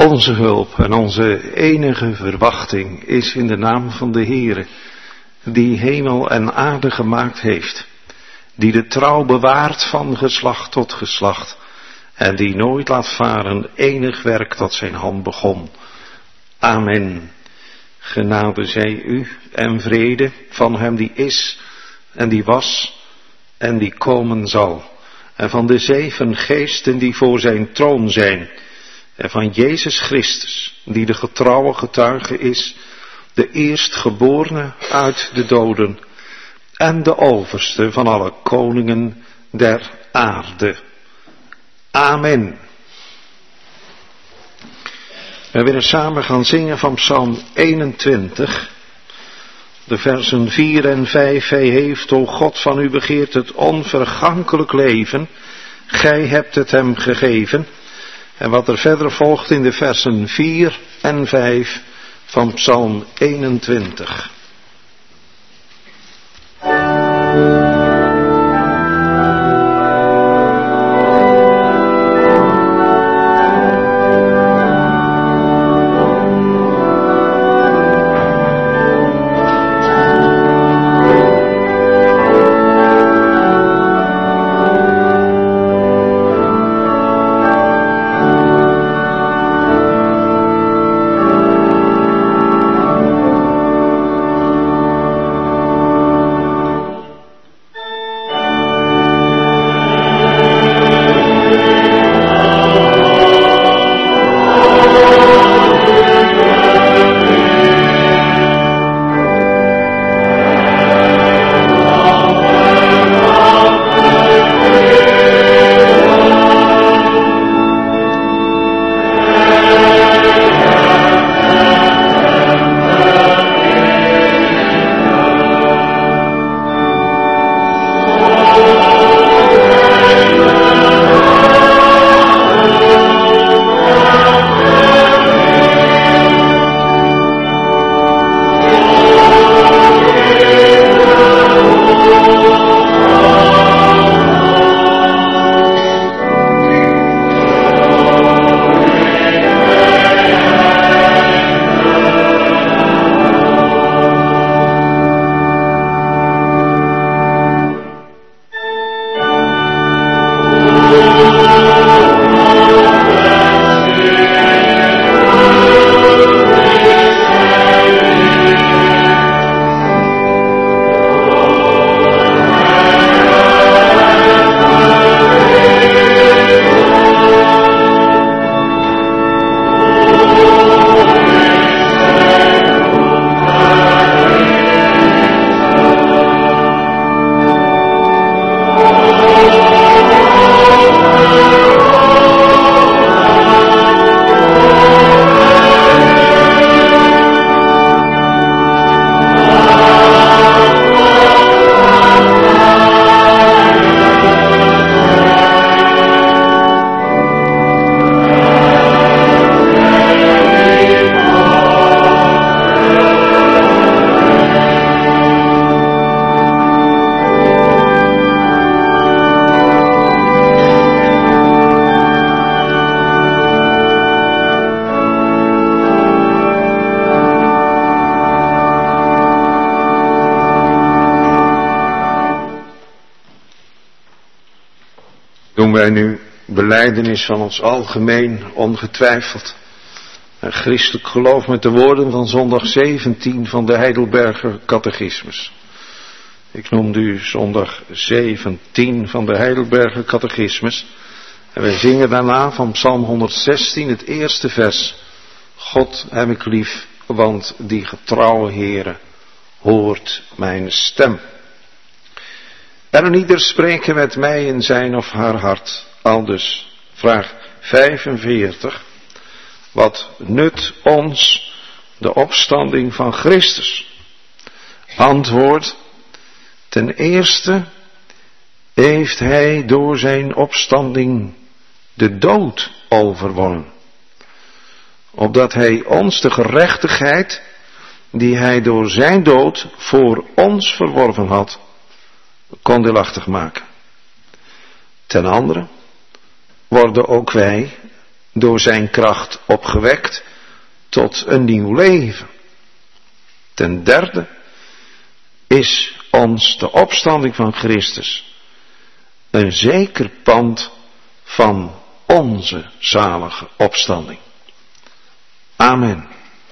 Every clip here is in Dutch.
Onze hulp en onze enige verwachting is in de naam van de Heere, die hemel en aarde gemaakt heeft, die de trouw bewaart van geslacht tot geslacht en die nooit laat varen enig werk dat zijn hand begon. Amen. Genade zij u en vrede van hem die is en die was en die komen zal, en van de 7 geesten die voor zijn troon zijn, en van Jezus Christus, die de getrouwe getuige is, de eerstgeborene uit de doden en de overste van alle koningen der aarde. Amen. We willen samen gaan zingen van Psalm 21, de versen 4 en 5. Hij heeft, o God, van u begeerd het onvergankelijk leven, gij hebt het hem gegeven. En wat er verder volgt in de versen 4 en 5 van Psalm 21. Doen wij nu belijdenis van ons algemeen ongetwijfeld en christelijk geloof met de woorden van zondag 17 van de Heidelberger Catechismus. Ik noemde u zondag 17 van de Heidelberger Catechismus en wij zingen daarna van Psalm 116 het eerste vers. God heb ik lief, want die getrouwe Heere hoort mijn stem. En ieder spreken met mij in zijn of haar hart. Aldus, vraag 45. Wat nut ons de opstanding van Christus? Antwoord, ten eerste heeft hij door zijn opstanding de dood overwonnen. Opdat hij ons de gerechtigheid die hij door zijn dood voor ons verworven had, kon deelachtig maken. Ten andere worden ook wij door zijn kracht opgewekt tot een nieuw leven. Ten derde is ons de opstanding van Christus een zeker pand van onze zalige opstanding. Amen.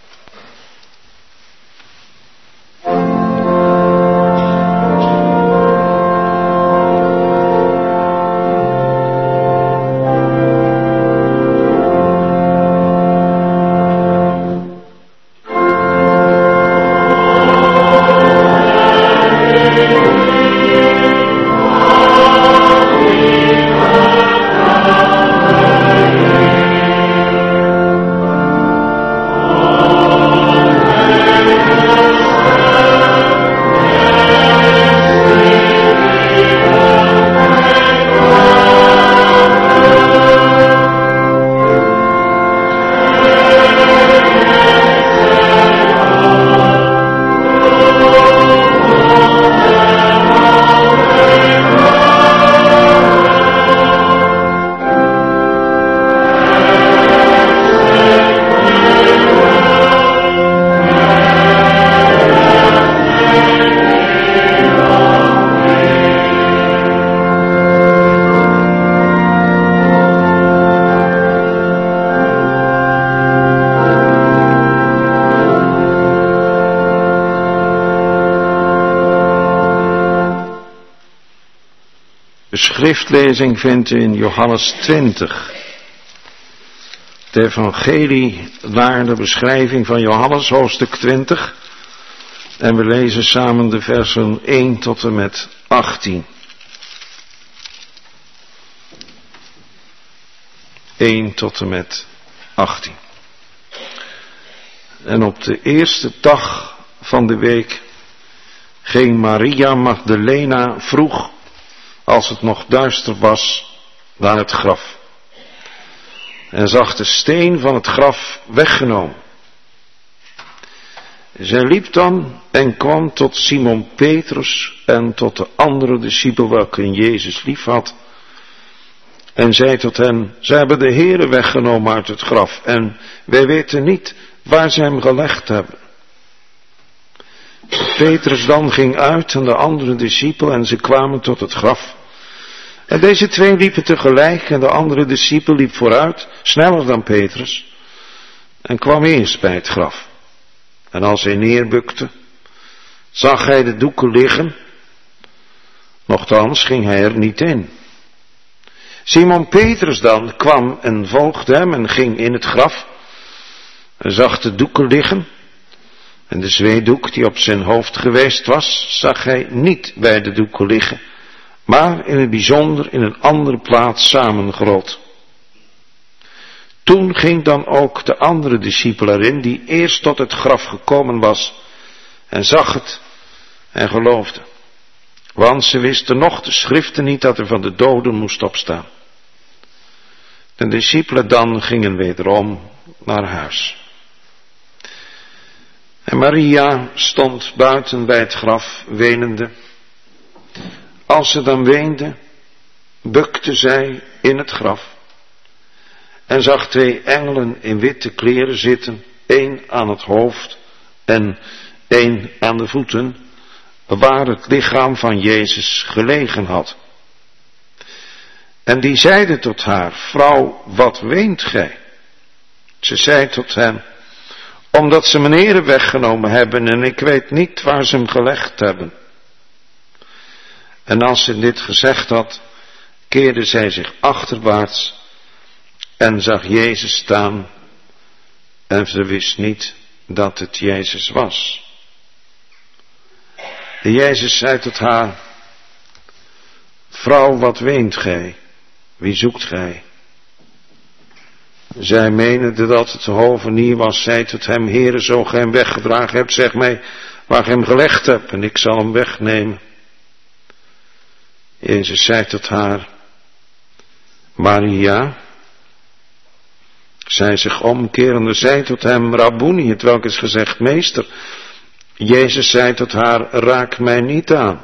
De schriftlezing vindt u in Johannes 20. De evangelie naar de beschrijving van Johannes, hoofdstuk 20. En we lezen samen de versen 1 tot en met 18. 1 tot en met 18. En op de eerste dag van de week ging Maria Magdalena vroeg, als het nog duister was, naar het graf. En zag de steen van het graf weggenomen. Zij liep dan en kwam tot Simon Petrus en tot de andere discipel welke Jezus lief had. En zei tot hen, zij hebben de Heere weggenomen uit het graf en wij weten niet waar zij hem gelegd hebben. Petrus dan ging uit en de andere discipel en ze kwamen tot het graf. En deze twee liepen tegelijk en de andere discipel liep vooruit, sneller dan Petrus, en kwam eerst bij het graf. En als hij neerbukte, zag hij de doeken liggen, nochtans ging hij er niet in. Simon Petrus dan kwam en volgde hem en ging in het graf en zag de doeken liggen. En de zweedoek die op zijn hoofd geweest was, zag hij niet bij de doeken liggen, maar in het bijzonder in een andere plaats samengerold. Toen ging dan ook de andere discipel erin, die eerst tot het graf gekomen was, en zag het en geloofde. Want ze wisten nog de schriften niet dat er van de doden moest opstaan. De discipelen dan gingen wederom naar huis. En Maria stond buiten bij het graf, wenende. Als ze dan weende, bukte zij in het graf en zag twee engelen in witte kleren zitten, één aan het hoofd en één aan de voeten, waar het lichaam van Jezus gelegen had. En die zeiden tot haar, vrouw, wat weent gij? Ze zei tot hem, omdat ze mijn Heere weggenomen hebben en ik weet niet waar ze hem gelegd hebben. En als ze dit gezegd had, keerde zij zich achterwaarts en zag Jezus staan en ze wist niet dat het Jezus was. En Jezus zei tot haar, vrouw, wat weent gij? Wie zoekt gij? Zij menende dat het de hovenier was, zei tot hem, Heere, zo gij hem weggedragen hebt, zeg mij waar gij hem gelegd hebt en ik zal hem wegnemen. Jezus zei tot haar, Maria. Zij zich omkerende zei tot hem, Rabboni, het welk is gezegd, meester. Jezus zei tot haar, raak mij niet aan.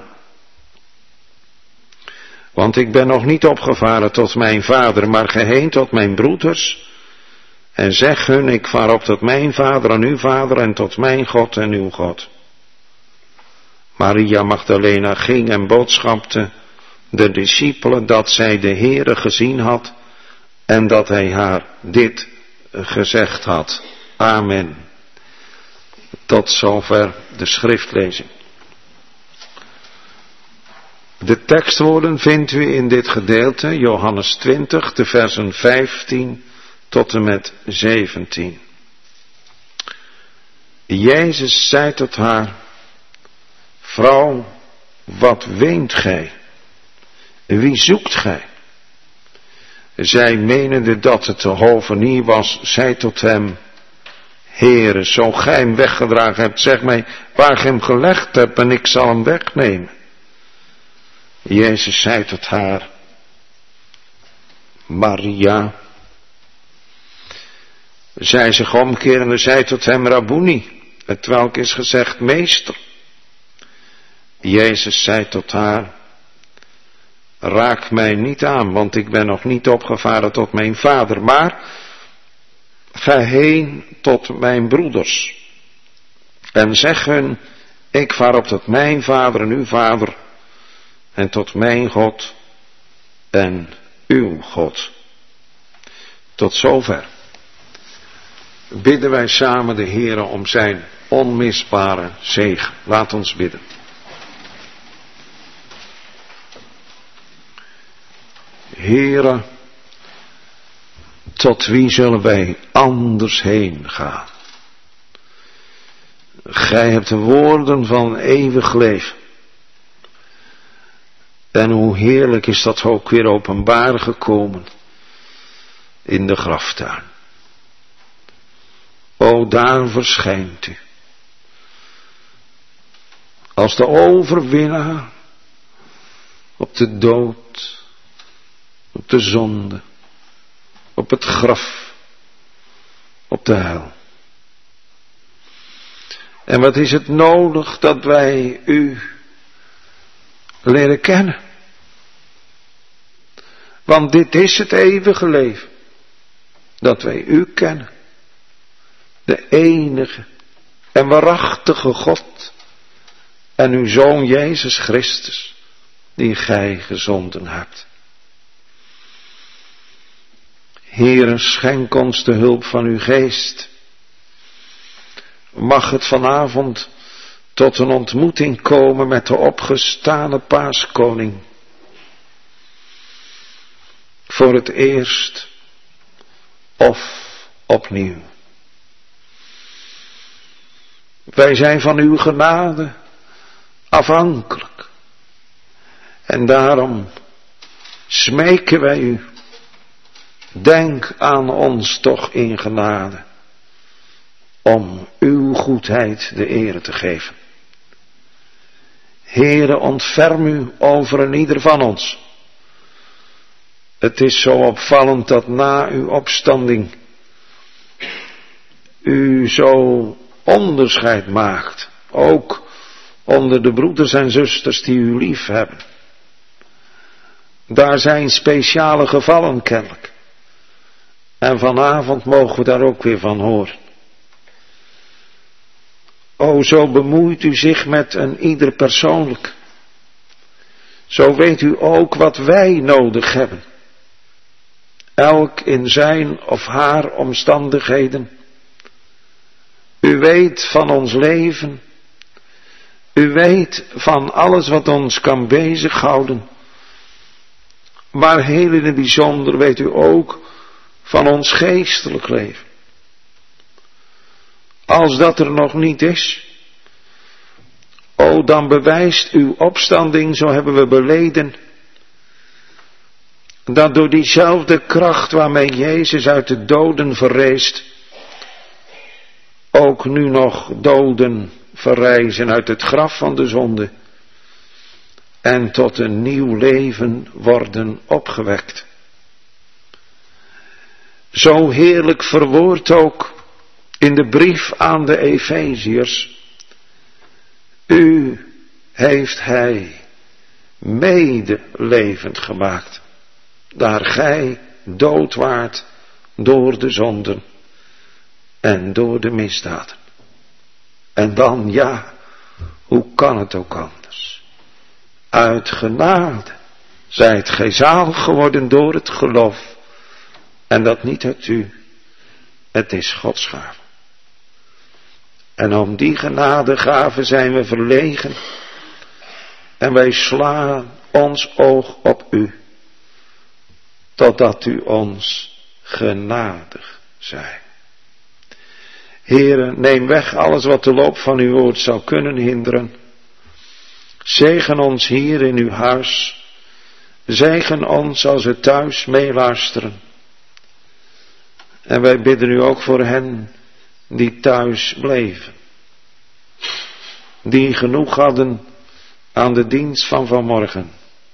Want ik ben nog niet opgevaren tot mijn vader, maar geheen tot mijn broeders En zeg hun, ik vaar op tot mijn Vader en uw Vader en tot mijn God en uw God. Maria Magdalena ging en boodschapte de discipelen dat zij de Heere gezien had en dat hij haar dit gezegd had. Amen. Tot zover de schriftlezing. De tekstwoorden vindt u in dit gedeelte, Johannes 20, de versen 15 tot en met 17. Jezus zei tot haar, vrouw, wat weent gij? Wie zoekt gij? Zij, menende dat het de hovenier was, zei tot hem, Heere, zo gij hem weggedragen hebt, zeg mij waar gij hem gelegd hebt en ik zal hem wegnemen. Jezus zei tot haar, Maria. Zij zich omkerende zei tot hem, Rabboni, hetwelk is gezegd, meester. Jezus zei tot haar, raak mij niet aan, want ik ben nog niet opgevaren tot mijn Vader, maar ga heen tot mijn broeders en zeg hun, ik vaar op tot mijn Vader en uw Vader en tot mijn God en uw God. Tot zover. Bidden wij samen de Heere om zijn onmisbare zegen. Laat ons bidden. Heere, tot wie zullen wij anders heen gaan? Gij hebt de woorden van eeuwig leven. En hoe heerlijk is dat ook weer openbaar gekomen in de graftuin. O, daar verschijnt u. Als de overwinnaar op de dood, op de zonde, op het graf, op de hel. En wat is het nodig dat wij u leren kennen? Want dit is het eeuwige leven, dat wij u kennen. De enige en waarachtige God en uw Zoon Jezus Christus, die gij gezonden hebt. Heere, schenk ons de hulp van uw geest. Mag het vanavond tot een ontmoeting komen met de opgestane Paaskoning. Voor het eerst of opnieuw. Wij zijn van uw genade afhankelijk. En daarom smeken wij u. Denk aan ons toch in genade. Om uw goedheid de ere te geven. Heere, ontferm u over een ieder van ons. Het is zo opvallend dat na uw opstanding u zo onderscheid maakt. Ook onder de broeders en zusters die u lief hebben. Daar zijn speciale gevallen kennelijk. En vanavond mogen we daar ook weer van horen. O, zo bemoeit u zich met een ieder persoonlijk. Zo weet u ook wat wij nodig hebben. Elk in zijn of haar omstandigheden. U weet van ons leven. U weet van alles wat ons kan bezighouden. Maar heel in het bijzonder weet u ook van ons geestelijk leven. Als dat er nog niet is, o, dan bewijst uw opstanding, zo hebben we beleden, dat door diezelfde kracht waarmee Jezus uit de doden verreest, ook nu nog doden verrijzen uit het graf van de zonde en tot een nieuw leven worden opgewekt. Zo heerlijk verwoord ook in de brief aan de Efeziërs. U heeft hij medelevend gemaakt, daar gij dood waart door de zonden, en door de misdaden. En dan, ja, hoe kan het ook anders? Uit genade zijt gij zalig geworden door het geloof. En dat niet uit u, het is Gods gave. En om die genadegave zijn we verlegen. En wij slaan ons oog op u. Totdat u ons genadig zijt. Heere, neem weg alles wat de loop van uw woord zou kunnen hinderen. Zegen ons hier in uw huis. Zegen ons als we thuis meeluisteren. En wij bidden u ook voor hen die thuis bleven. Die genoeg hadden aan de dienst van vanmorgen.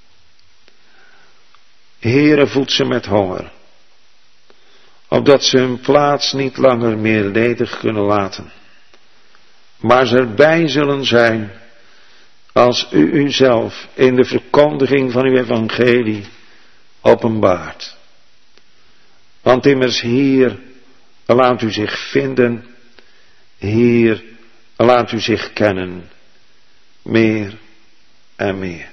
Heere, voed ze met honger. Opdat ze hun plaats niet langer meer ledig kunnen laten. Maar ze erbij zullen zijn als u uzelf in de verkondiging van uw evangelie openbaart. Want immers hier laat u zich vinden, hier laat u zich kennen, meer en meer.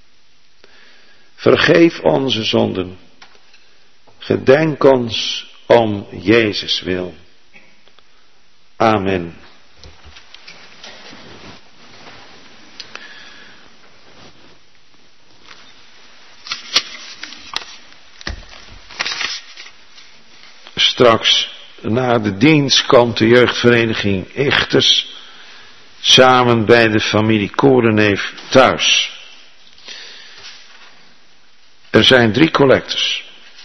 Vergeef onze zonden, gedenk ons om Jezus wil. Amen. Straks na de dienst komt de jeugdvereniging Ichters samen bij de familie Koreneef thuis. Er zijn 3 collectes.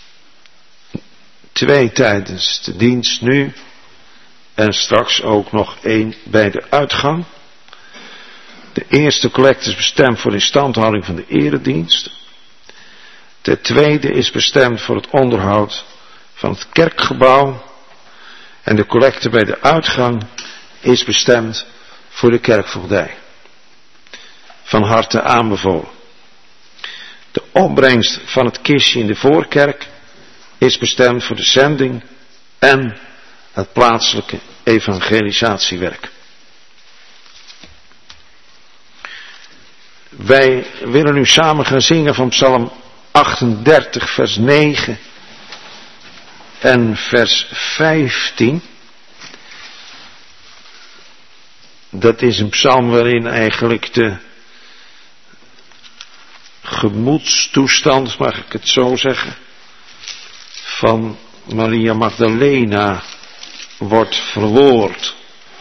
2 tijdens de dienst nu en straks ook nog 1 bij de uitgang. De eerste collecte is bestemd voor de instandhouding van de eredienst. De tweede is bestemd voor het onderhoud van het kerkgebouw. En de collecte bij de uitgang is bestemd voor de kerkvoogdij. Van harte aanbevolen. De opbrengst van het kistje in de voorkerk is bestemd voor de zending en het plaatselijke evangelisatiewerk. Wij willen nu samen gaan zingen van Psalm 38 vers 9 en vers 15. Dat is een psalm waarin eigenlijk de gemoedstoestand, mag ik het zo zeggen, van Maria Magdalena wordt verwoord.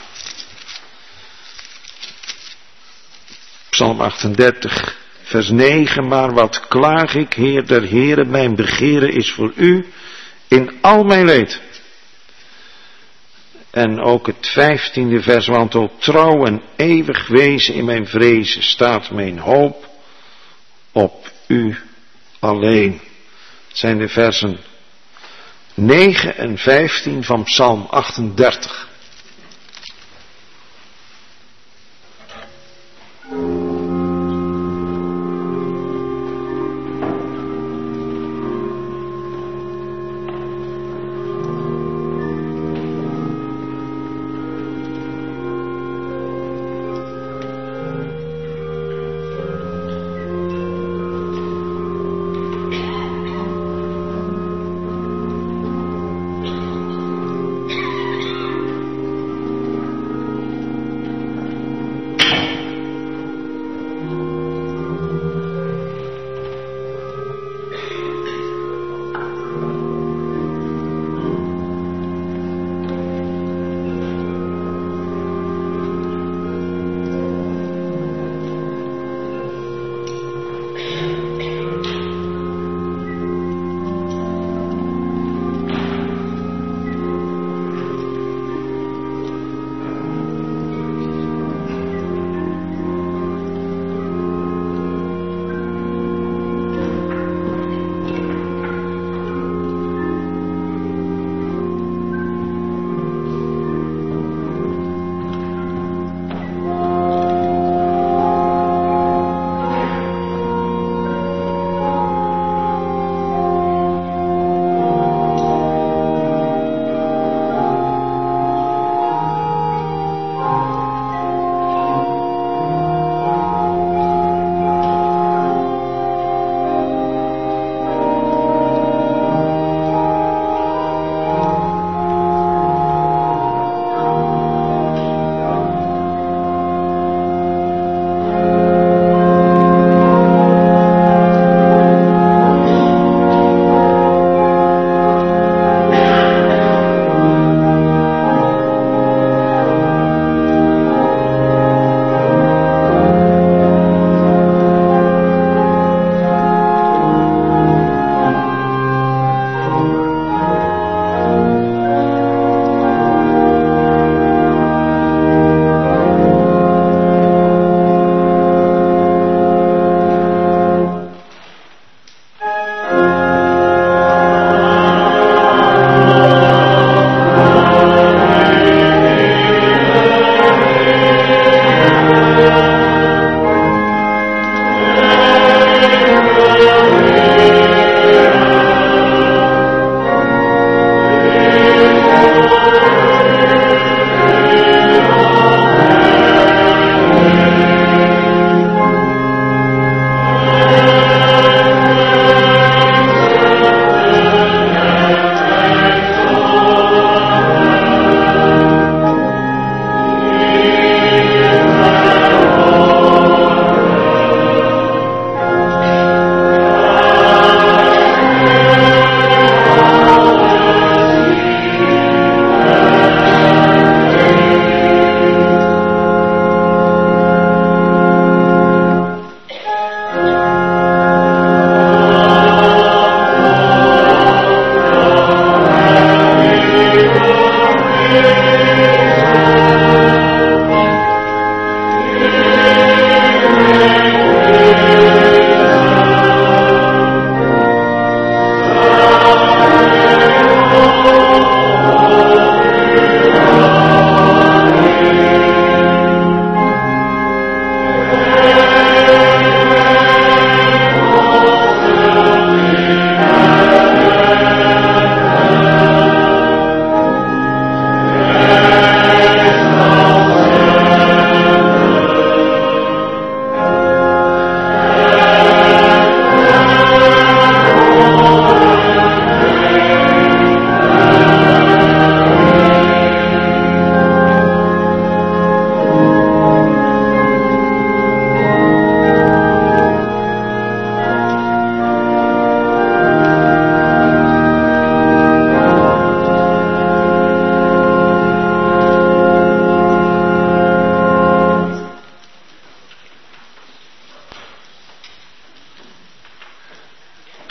Psalm 38 vers 9, maar wat klaag ik, Heer der Heren, mijn begeren is voor u in al mijn leed. En ook het 15e vers, want o trouw en eeuwig wezen in mijn vrezen staat mijn hoop op u alleen. Het zijn de versen 9 en 15 van Psalm 38.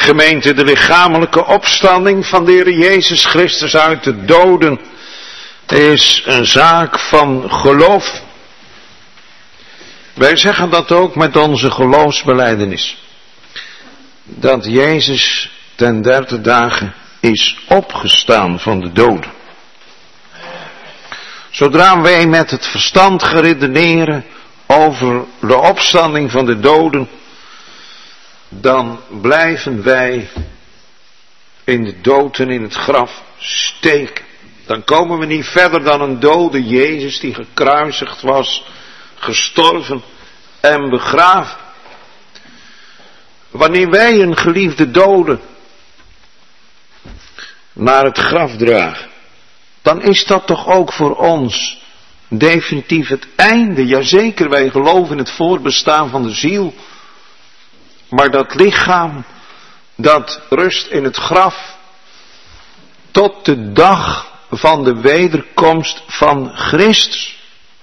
gemeente, de lichamelijke opstanding van de Heer Jezus Christus uit de doden is een zaak van geloof. Wij zeggen dat ook met onze geloofsbelijdenis. Dat Jezus ten derde dagen is opgestaan van de doden. Zodra wij met het verstand geredeneren over de opstanding van de doden, dan blijven wij in de dood en in het graf steken. Dan komen we niet verder dan een dode Jezus die gekruisigd was, gestorven en begraven. Wanneer wij een geliefde dode naar het graf dragen, dan is dat toch ook voor ons definitief het einde. Jazeker, wij geloven in het voortbestaan van de ziel. Maar dat lichaam, dat rust in het graf tot de dag van de wederkomst van Christus.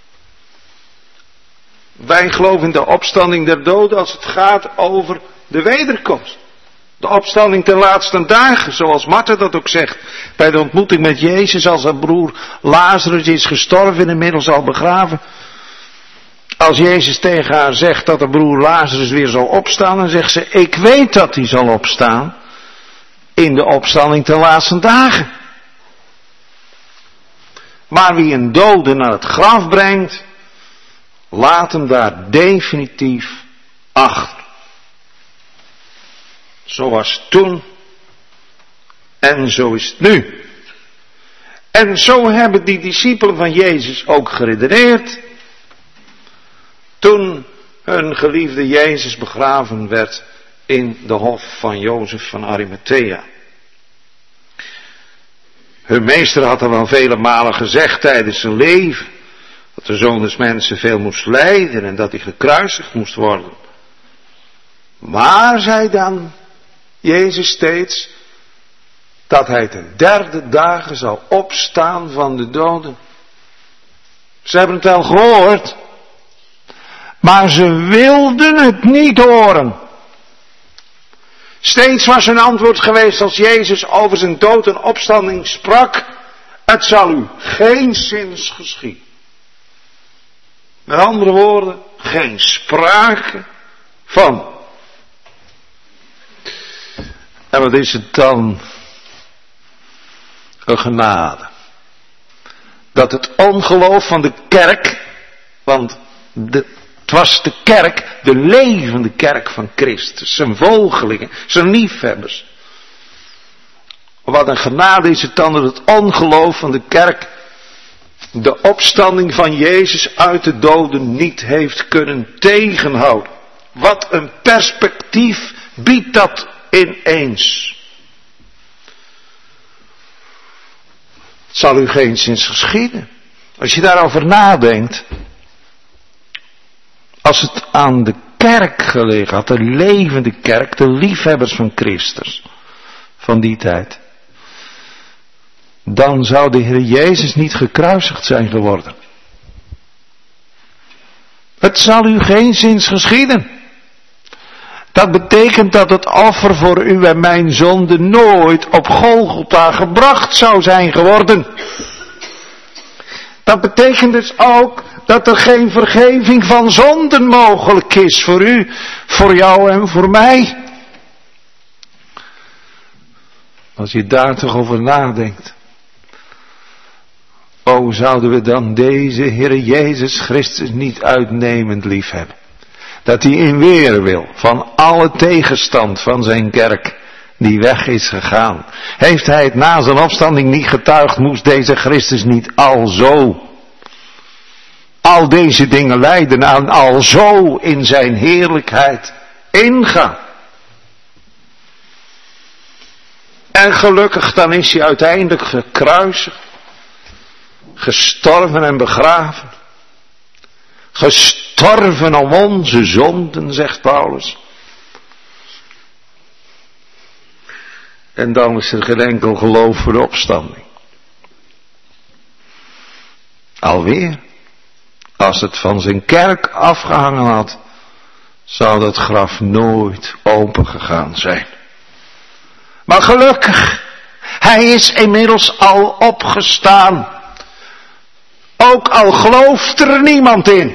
Wij geloven in de opstanding der doden als het gaat over de wederkomst. De opstanding ten laatste dagen, zoals Martha dat ook zegt. Bij de ontmoeting met Jezus als haar broer Lazarus is gestorven en inmiddels al begraven. Als Jezus tegen haar zegt dat haar broer Lazarus weer zal opstaan, dan zegt ze, ik weet dat hij zal opstaan in de opstanding ten laatste dagen. Maar wie een dode naar het graf brengt, laat hem daar definitief achter. Zo was het toen en zo is het nu. En zo hebben die discipelen van Jezus ook geredeneerd toen hun geliefde Jezus begraven werd in de hof van Jozef van Arimathea. Hun meester had al wel vele malen gezegd tijdens zijn leven dat de Zoon des Mensen veel moest lijden en dat hij gekruisigd moest worden. Maar, zei dan Jezus steeds, dat hij ten derde dagen zal opstaan van de doden. Ze hebben het wel gehoord, maar ze wilden het niet horen. Steeds was hun antwoord geweest als Jezus over zijn dood en opstanding sprak, het zal u geenszins geschieden. Met andere woorden, geen sprake van. En wat is het dan? Een genade. Dat het ongeloof van de kerk, want het was de kerk, de levende kerk van Christus, zijn volgelingen, zijn liefhebbers. Wat een genade is het dan dat het ongeloof van de kerk de opstanding van Jezus uit de doden niet heeft kunnen tegenhouden. Wat een perspectief biedt dat ineens. Het zal u geenszins geschieden. Als je daarover nadenkt, als het aan de kerk gelegen had, de levende kerk, de liefhebbers van Christus, van die tijd, dan zou de Heer Jezus niet gekruisigd zijn geworden. Het zal u geenszins geschieden. Dat betekent dat het offer voor u en mijn zonde nooit op Golgotha gebracht zou zijn geworden. Dat betekent dus ook dat er geen vergeving van zonden mogelijk is voor u, voor jou en voor mij. Als je daar toch over nadenkt. O, zouden we dan deze Heere Jezus Christus niet uitnemend lief hebben? Dat hij in weerwil van alle tegenstand van zijn kerk die weg is gegaan. Heeft hij het na zijn opstanding niet getuigd, moest deze Christus niet al deze dingen lijden en al zo in zijn heerlijkheid ingaan. En gelukkig dan is hij uiteindelijk gekruisigd, gestorven en begraven. Gestorven om onze zonden, zegt Paulus. En dan is er geen enkel geloof voor de opstanding. Alweer, als het van zijn kerk afgehangen had, zou dat graf nooit open gegaan zijn. Maar gelukkig, hij is inmiddels al opgestaan. Ook al gelooft er niemand in.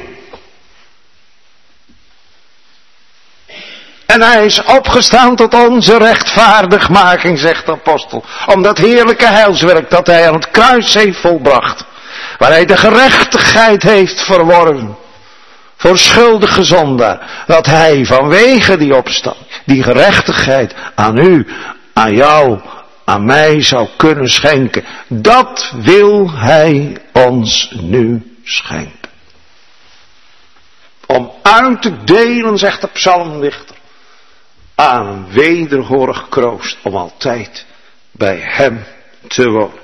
En hij is opgestaan tot onze rechtvaardigmaking, zegt de apostel. Om dat heerlijke heilswerk dat hij aan het kruis heeft volbracht. Waar hij de gerechtigheid heeft verworven. Voor schuldige zondaar. Dat hij vanwege die opstanding, die gerechtigheid aan u, aan jou, aan mij zou kunnen schenken. Dat wil hij ons nu schenken. Om uit te delen, zegt de psalmdichter, aan een wederhorig kroost, om altijd bij hem te wonen.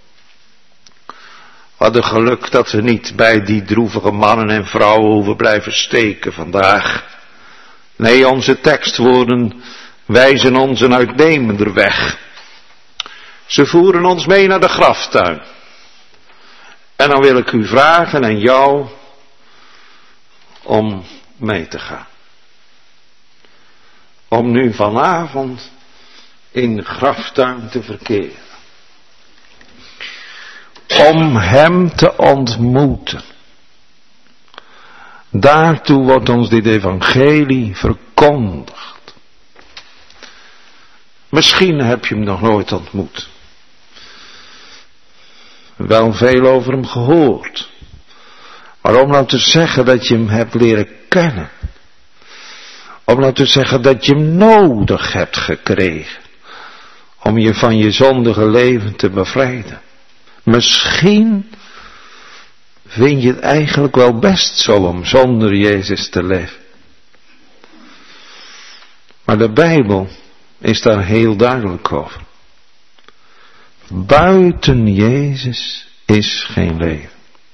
Wat een geluk dat we niet bij die droevige mannen en vrouwen hoeven blijven steken vandaag. Nee, onze tekstwoorden wijzen ons een uitnemender weg. Ze voeren ons mee naar de graftuin. En dan wil ik u vragen en jou om mee te gaan. Om nu vanavond in de graftuin te verkeren. Om hem te ontmoeten. Daartoe wordt ons dit evangelie verkondigd. Misschien heb je hem nog nooit ontmoet. Wel veel over hem gehoord. Maar om nou te zeggen dat je hem hebt leren kennen. Om nou te zeggen dat je hem nodig hebt gekregen. Om je van je zondige leven te bevrijden. Misschien vind je het eigenlijk wel best zo om zonder Jezus te leven. Maar de Bijbel is daar heel duidelijk over. Buiten Jezus is geen leven.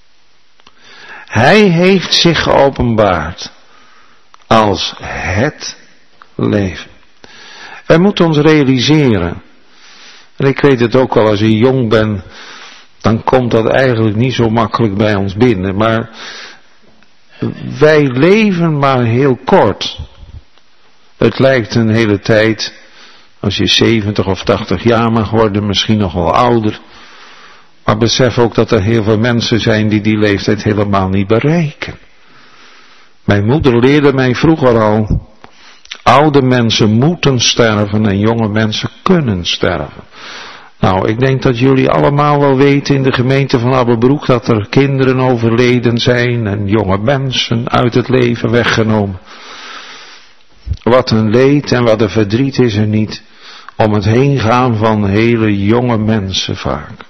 Hij heeft zich geopenbaard als het leven. Wij moeten ons realiseren, en ik weet het ook wel als je jong bent, dan komt dat eigenlijk niet zo makkelijk bij ons binnen, maar wij leven maar heel kort. Het lijkt een hele tijd, als je 70 of 80 jaar mag worden, misschien nog wel ouder. Maar besef ook dat er heel veel mensen zijn die die leeftijd helemaal niet bereiken. Mijn moeder leerde mij vroeger al, oude mensen moeten sterven en jonge mensen kunnen sterven. Nou, ik denk dat jullie allemaal wel weten in de gemeente van Abbebroek dat er kinderen overleden zijn en jonge mensen uit het leven weggenomen. Wat een leed en wat een verdriet is er niet om het heen gaan van hele jonge mensen vaak.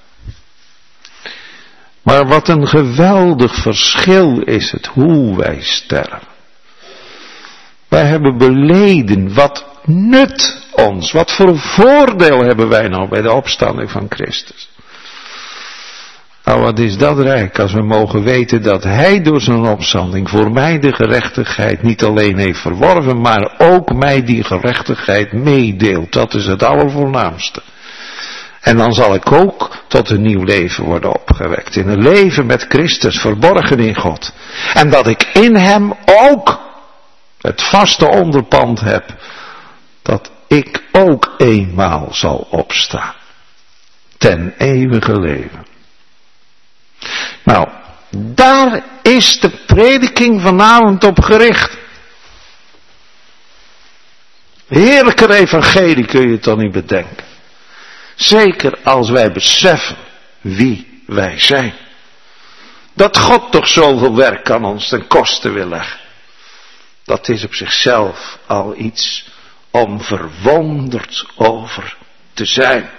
Maar wat een geweldig verschil is het hoe wij sterven. Wij hebben beleden, wat nut ons, wat voor voordeel hebben wij nou bij de opstanding van Christus. Nou, wat is dat rijk als we mogen weten dat hij door zijn opstanding voor mij de gerechtigheid niet alleen heeft verworven, maar ook mij die gerechtigheid meedeelt. Dat is het allervoornaamste. En dan zal ik ook tot een nieuw leven worden opgewekt. In een leven met Christus, verborgen in God. En dat ik in hem ook het vaste onderpand heb, dat ik ook eenmaal zal opstaan. Ten eeuwige leven. Nou, daar is de prediking vanavond op gericht. Heerlijke evangelie kun je het dan niet bedenken. Zeker als wij beseffen wie wij zijn. Dat God toch zoveel werk aan ons ten koste wil leggen. Dat is op zichzelf al iets om verwonderd over te zijn.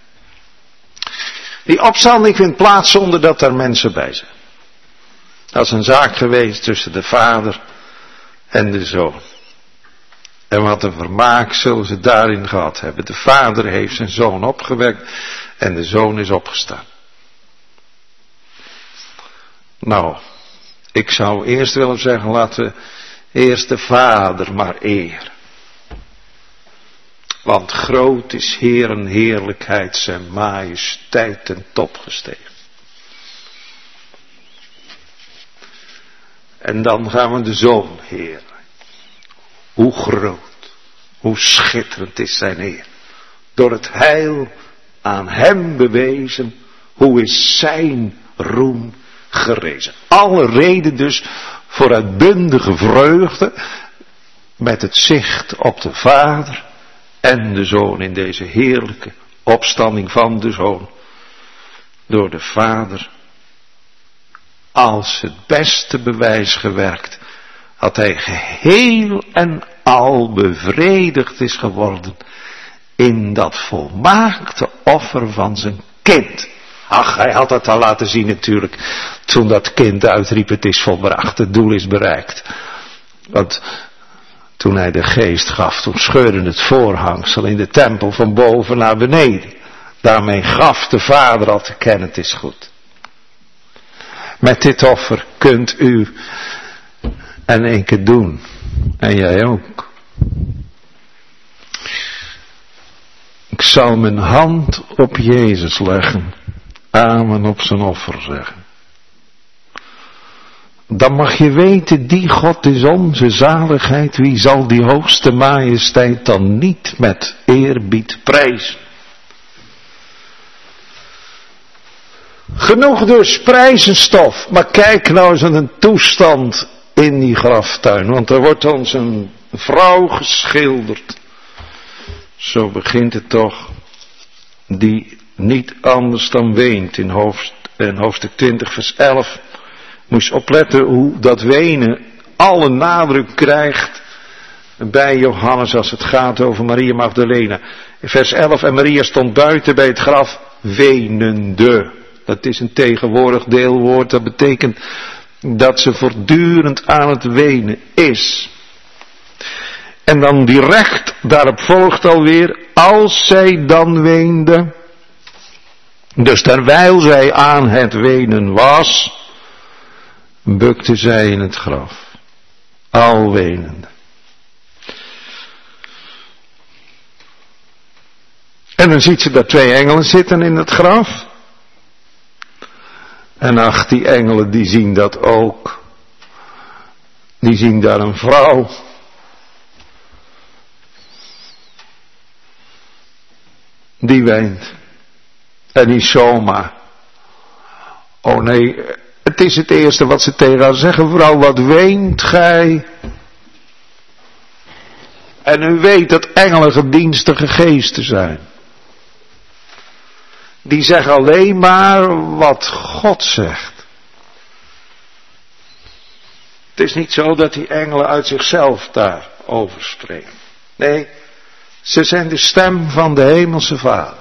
Die opstanding vindt plaats zonder dat er mensen bij zijn. Dat is een zaak geweest tussen de vader en de zoon. En wat een vermaak zullen ze daarin gehad hebben. De vader heeft zijn zoon opgewekt en de zoon is opgestaan. Nou, ik zou eerst willen zeggen, laten we eerst de vader maar eren. Want groot is Heer en heerlijkheid, zijn majesteit ten top gestegen. En dan gaan we de zoon heren. Hoe groot, hoe schitterend is zijn Heer. door het heil aan hem bewezen, hoe is zijn roem gerezen. Alle reden dus voor uitbundige vreugde, met het zicht op de Vader en de Zoon in deze heerlijke opstanding van de Zoon, door de Vader als het beste bewijs gewerkt, dat hij geheel en al bevredigd is geworden in dat volmaakte offer van zijn kind. Ach, hij had het al laten zien natuurlijk, toen dat kind uitriep, het is volbracht, het doel is bereikt. Want toen hij de geest gaf, toen scheurde het voorhangsel in de tempel van boven naar beneden. Daarmee gaf de Vader al te kennen, het is goed. Met dit offer kunt u en ik het doen. En jij ook. Ik zal mijn hand op Jezus leggen. Amen op zijn offer zeggen. Dan mag je weten, die God is onze zaligheid. Wie zal die hoogste majesteit dan niet met eerbied prijzen? Genoeg dus prijzenstof. Maar kijk nou eens aan een toestand in die graftuin. Want er wordt ons een vrouw geschilderd. Zo begint het toch. Die niet anders dan weent in hoofdstuk 20 vers 11. Moest opletten hoe dat wenen alle nadruk krijgt bij Johannes als het gaat over Maria Magdalena. In vers 11, en Maria stond buiten bij het graf wenende. Dat is een tegenwoordig deelwoord, dat betekent dat ze voortdurend aan het wenen is. En dan direct daarop volgt alweer, als zij dan weende, dus terwijl zij aan het wenen was, bukte zij in het graf, al wenende. En dan ziet ze daar 2 engelen zitten in het graf. En ach, die engelen die zien dat ook. Die zien daar een vrouw. Die weent. En niet zomaar. Oh nee, het is het eerste wat ze tegen haar zeggen. Vrouw, wat weent gij? En u weet dat engelen gedienstige geesten zijn. Die zeggen alleen maar wat God zegt. Het is niet zo dat die engelen uit zichzelf daarover spreken. Nee, ze zijn de stem van de hemelse Vader.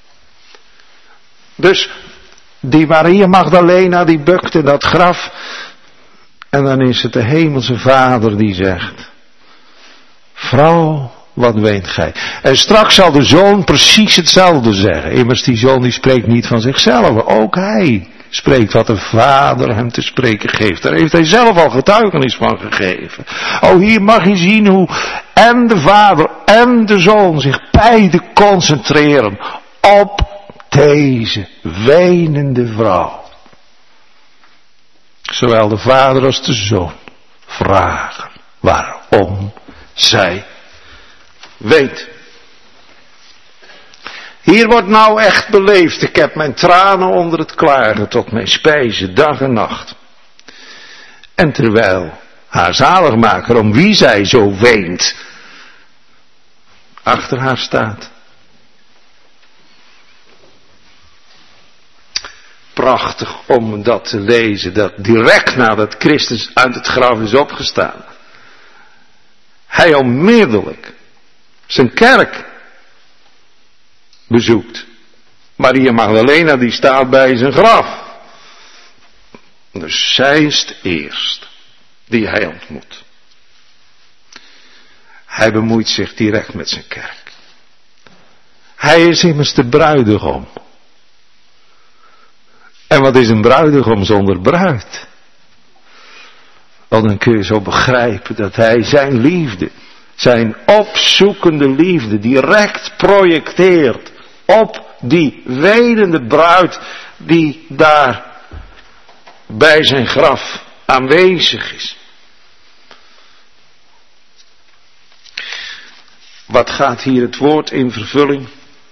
Dus die Maria Magdalena die bukt in dat graf. En dan is het de hemelse Vader die zegt: vrouw, wat weent gij? En straks zal de Zoon precies hetzelfde zeggen. Immers die Zoon die spreekt niet van zichzelf. Ook hij spreekt wat de Vader hem te spreken geeft. Daar heeft hij zelf al getuigenis van gegeven. Oh, hier mag je zien hoe en de Vader en de Zoon zich beide concentreren op deze wenende vrouw. Zowel de Vader als de Zoon vragen waarom zij weent. Hier wordt nou echt beleefd. Ik heb mijn tranen onder het klagen tot mijn spijzen dag en nacht. En terwijl haar zaligmaker, om wie zij zo weent, achter haar staat. Prachtig om dat te lezen, dat direct nadat Christus uit het graf is opgestaan, hij onmiddellijk zijn kerk bezoekt. Maria Magdalena die staat bij zijn graf. Dus zij is de eerste die hij ontmoet. Hij bemoeit zich direct met zijn kerk. Hij is immers de bruidegom. En wat is een bruidegom zonder bruid? Want dan kun je zo begrijpen dat hij zijn liefde, zijn opzoekende liefde, direct projecteert op die wenende bruid die daar bij zijn graf aanwezig is. Wat gaat hier het woord in vervulling?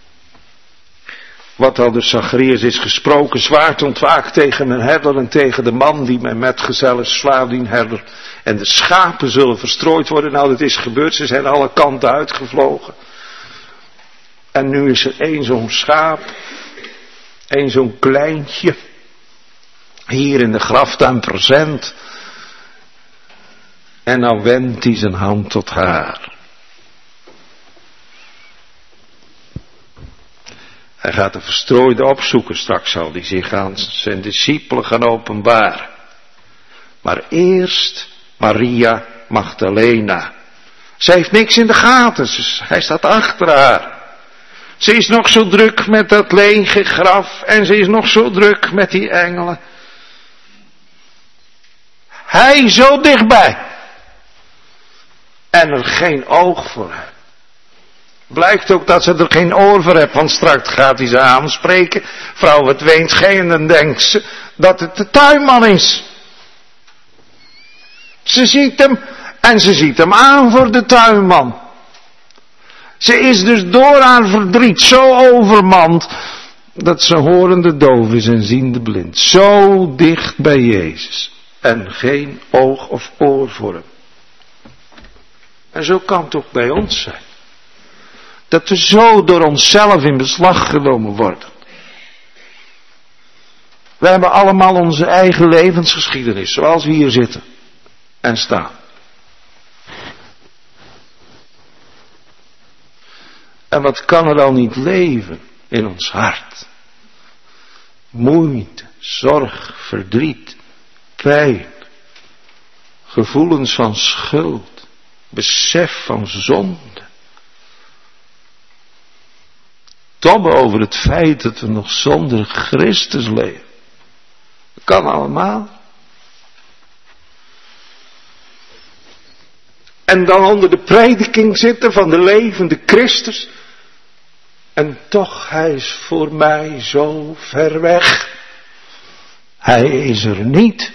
Wat al door Zacharias is gesproken, zwaard ontwaakt tegen mijn herder en tegen de man die mijn metgezel is, slaaf dien herder. En de schapen zullen verstrooid worden. Nou, dat is gebeurd, ze zijn alle kanten uitgevlogen. En nu is er één zo'n schaap, één zo'n kleintje, hier in de graftuin present. En nou wendt hij zijn hand tot haar. Hij gaat de verstrooide opzoeken, straks zal hij zich aan zijn discipelen gaan openbaren. Maar eerst Maria Magdalena. Zij heeft niks in de gaten, hij staat achter haar. Ze is nog zo druk met dat lege graf en ze is nog zo druk met die engelen. Hij zo dichtbij. En er geen oog voor hem. Blijkt ook dat ze er geen oor voor heeft, want straks gaat hij ze aanspreken. Vrouw, wat weent gij? En dan denkt ze dat het de tuinman is. Ze ziet hem en ze ziet hem aan voor de tuinman. Ze is dus door haar verdriet zo overmand dat ze horende doof is en ziende blind. Zo dicht bij Jezus en geen oog of oor voor hem. En zo kan het ook bij ons zijn. Dat we zo door onszelf in beslag genomen worden. We hebben allemaal onze eigen levensgeschiedenis, zoals we hier zitten en staan. En wat kan er dan niet leven in ons hart? Moeite, zorg, verdriet, pijn, gevoelens van schuld, besef van zonde. Tobben over het feit dat we nog zonder Christus leven. Dat kan allemaal. En dan onder de prediking zitten van de levende Christus. En toch, hij is voor mij zo ver weg. Hij is er niet.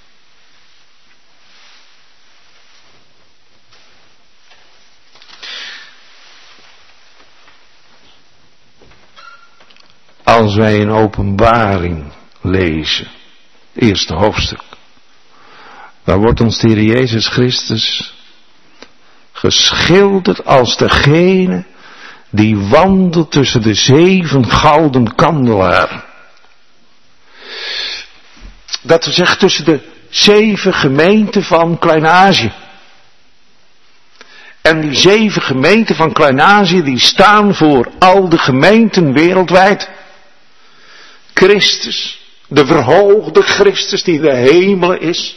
Als wij in Openbaring lezen, het eerste hoofdstuk, dan wordt ons de Heer Jezus Christus geschilderd als degene die wandelt tussen de 7 gouden kandelaren. Dat we zeggen tussen de 7 gemeenten van Klein-Azië. En die 7 gemeenten van Klein-Azië die staan voor al de gemeenten wereldwijd. Christus, de verhoogde Christus die in de hemelen is.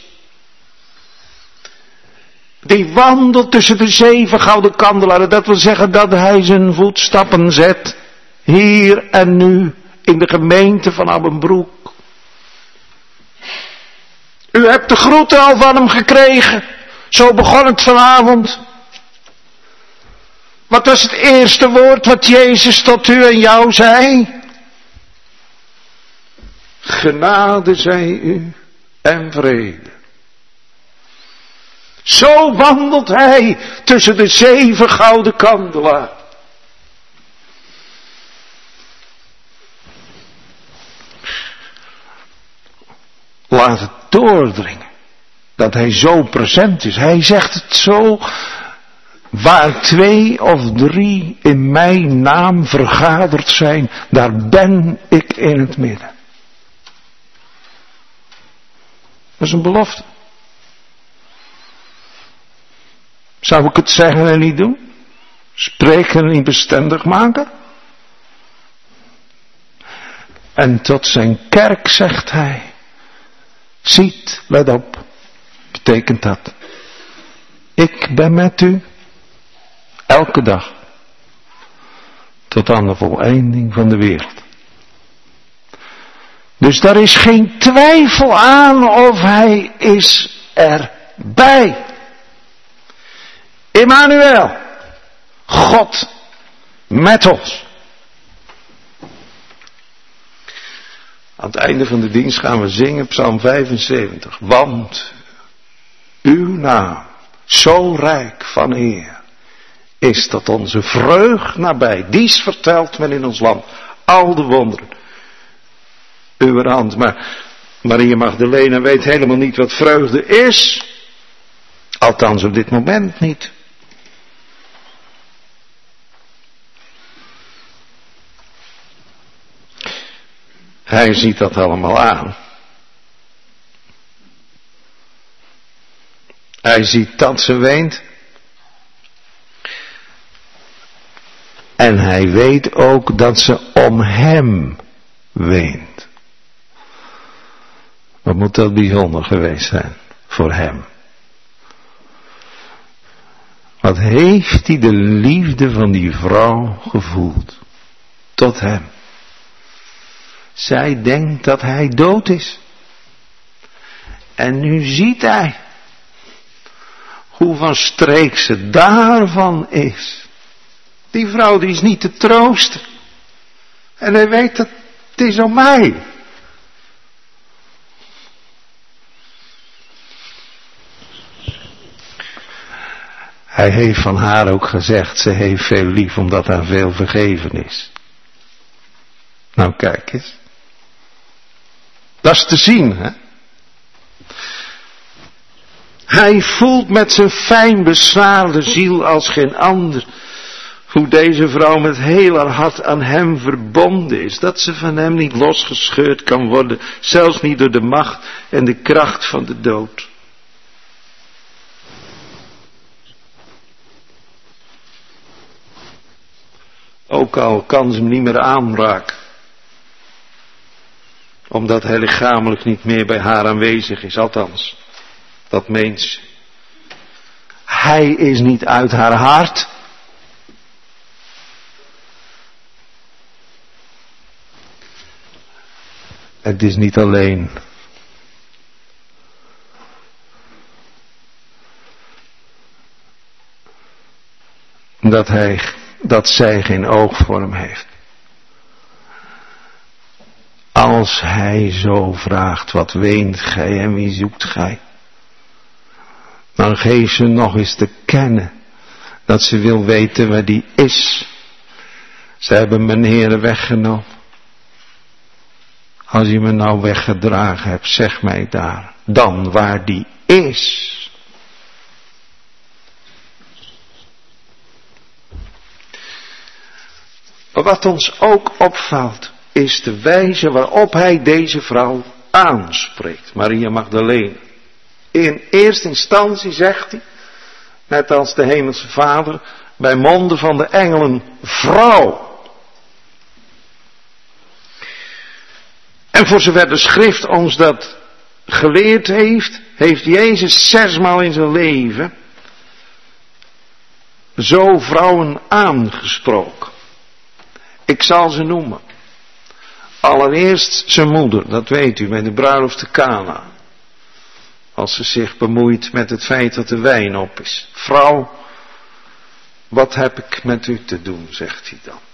Die wandelt tussen de 7 gouden kandelaren. Dat wil zeggen dat hij zijn voetstappen zet. Hier en nu in de gemeente van Abbenbroek. U hebt de groeten al van hem gekregen. Zo begon het vanavond. Wat was het eerste woord wat Jezus tot u en jou zei? Genade zij u en vrede. Zo wandelt hij tussen de 7 gouden kandelaar. Laat het doordringen dat hij zo present is. Hij zegt het zo: waar 2 of 3 in mijn naam vergaderd zijn, daar ben ik in het midden. Dat is een belofte. Zou ik het zeggen en niet doen? Spreken en niet bestendig maken? En tot zijn kerk zegt hij: ziet, let op, betekent dat: ik ben met u elke dag tot aan de voleinding van de wereld. Dus daar is geen twijfel aan of hij is erbij. Emmanuel, God met ons. Aan het einde van de dienst gaan we zingen Psalm 75. Want uw naam, zo rijk van eer, is dat onze vreugd nabij. Dies vertelt men in ons land. al de wonderen uw hand. Maar Maria Magdalena weet helemaal niet wat vreugde is. Althans op dit moment niet. Hij ziet dat allemaal aan. Hij ziet dat ze weent. En hij weet ook dat ze om hem weent. Wat moet dat bijzonder geweest zijn voor hem. Wat heeft hij de liefde van die vrouw gevoeld tot hem. Zij denkt dat hij dood is. En nu ziet hij hoe van streek ze daarvan is. Die vrouw die is niet te troosten. En hij weet dat het is om mij. Hij heeft van haar ook gezegd, ze heeft veel lief omdat haar veel vergeven is. Nou kijk eens. Dat is te zien, hè. Hij voelt met zijn fijn bezwaarde ziel als geen ander hoe deze vrouw met heel haar hart aan hem verbonden is. Dat ze van hem niet losgescheurd kan worden, zelfs niet door de macht en de kracht van de dood. Ook al kan ze hem niet meer aanraken. Omdat hij lichamelijk niet meer bij haar aanwezig is, althans. Dat meent ze. Hij is niet uit haar hart. Het is niet alleen dat zij geen oog voor hem heeft. Als hij zo vraagt, wat weent gij en wie zoekt gij? Dan geeft ze nog eens te kennen dat ze wil weten waar die is. Ze hebben mijn Heere weggenomen. Als je me nou weggedragen hebt, zeg mij daar dan waar die is. Maar wat ons ook opvalt, is de wijze waarop hij deze vrouw aanspreekt, Maria Magdalena. In eerste instantie zegt hij, net als de Hemelse Vader, bij monden van de engelen, vrouw. En voor zover de schrift ons dat geleerd heeft Jezus 6 maal in zijn leven zo vrouwen aangesproken. Ik zal ze noemen. Allereerst zijn moeder, dat weet u, bij de bruiloft te Cana. Als ze zich bemoeit met het feit dat de wijn op is. Vrouw, wat heb ik met u te doen, zegt hij dan.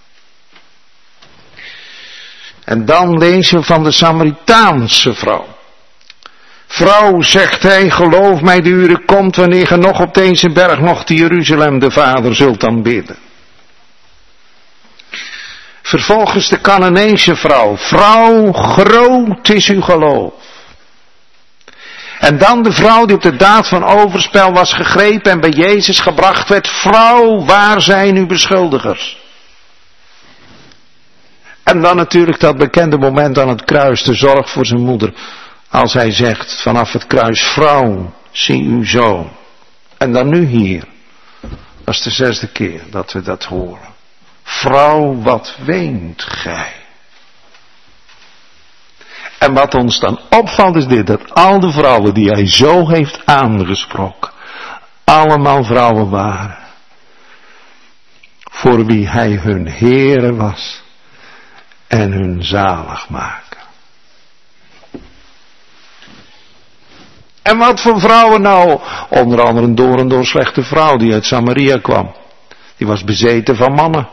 En dan lezen we van de Samaritaanse vrouw. Vrouw, zegt hij, geloof mij, de uren komt wanneer ge nog op deze berg, nog te Jeruzalem de Vader zult aanbidden. Vervolgens de Canaanese vrouw. Vrouw, groot is uw geloof. En dan de vrouw die op de daad van overspel was gegrepen en bij Jezus gebracht werd. Vrouw, waar zijn uw beschuldigers? En dan natuurlijk dat bekende moment aan het kruis, de zorg voor zijn moeder. Als hij zegt vanaf het kruis, vrouw, zie uw zoon. En dan nu hier. Dat is de 6e keer dat we dat horen. Vrouw, wat weent gij? En wat ons dan opvalt is dit, dat al de vrouwen die hij zo heeft aangesproken, allemaal vrouwen waren, voor wie hij hun Heere was en hun zaligmaker. En wat voor vrouwen nou? Onder andere een door en door slechte vrouw die uit Samaria kwam. Die was bezeten van mannen.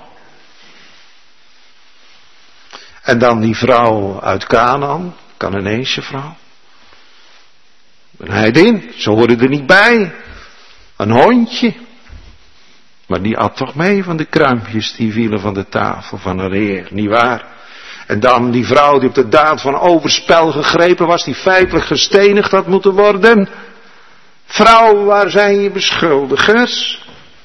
En dan die vrouw uit Canaan, Canaanese vrouw. Een heidin, ze hoorde er niet bij. Een hondje. Maar die at toch mee van de kruimpjes die vielen van de tafel van haar Heer, niet waar? En dan die vrouw die op de daad van overspel gegrepen was, die feitelijk gestenigd had moeten worden. Vrouw, waar zijn je beschuldigers?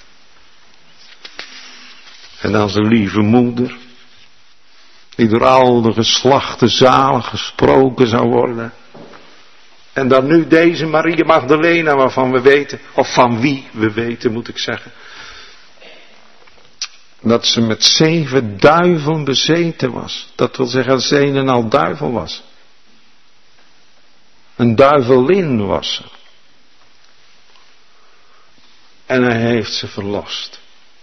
En dan zijn lieve moeder, die door al de geslachten zalig gesproken zou worden. En dan nu deze Maria Magdalena, waarvan we weten, of van wie we weten moet ik zeggen, dat ze met 7 duivelen bezeten was. Dat wil zeggen dat ze een en al duivel was. Een duivelin was ze. En hij heeft ze verlost.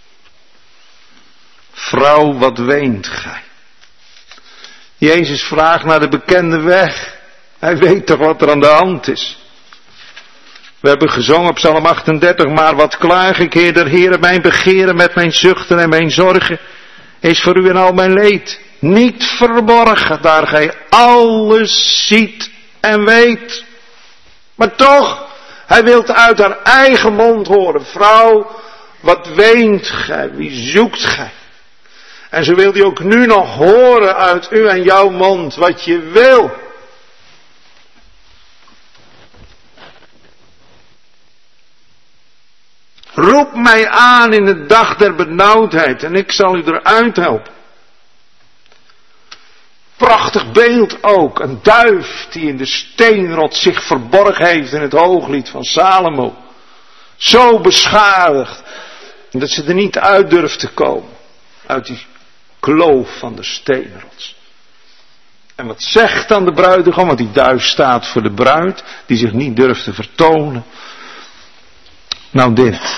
Vrouw, wat weent gij? Jezus vraagt naar de bekende weg. Hij weet toch wat er aan de hand is. We hebben gezongen op Psalm 38, maar wat klaag ik, Heer der Heere, mijn begeren met mijn zuchten en mijn zorgen is voor u en al mijn leed. Niet verborgen, daar gij alles ziet en weet. Maar toch, hij wil het uit haar eigen mond horen. Vrouw, wat weent gij, wie zoekt gij? En zo wil hij ook nu nog horen uit u en jouw mond wat je wil. Roep mij aan in de dag der benauwdheid en ik zal u eruit helpen. Prachtig beeld ook, een duif die in de steenrot zich verborgen heeft in het Hooglied van Salomo. Zo beschadigd, dat ze er niet uit durft te komen, uit die kloof van de steenrots. En wat zegt dan de bruidegom, want die duif staat voor de bruid, die zich niet durft te vertonen. Nou dit,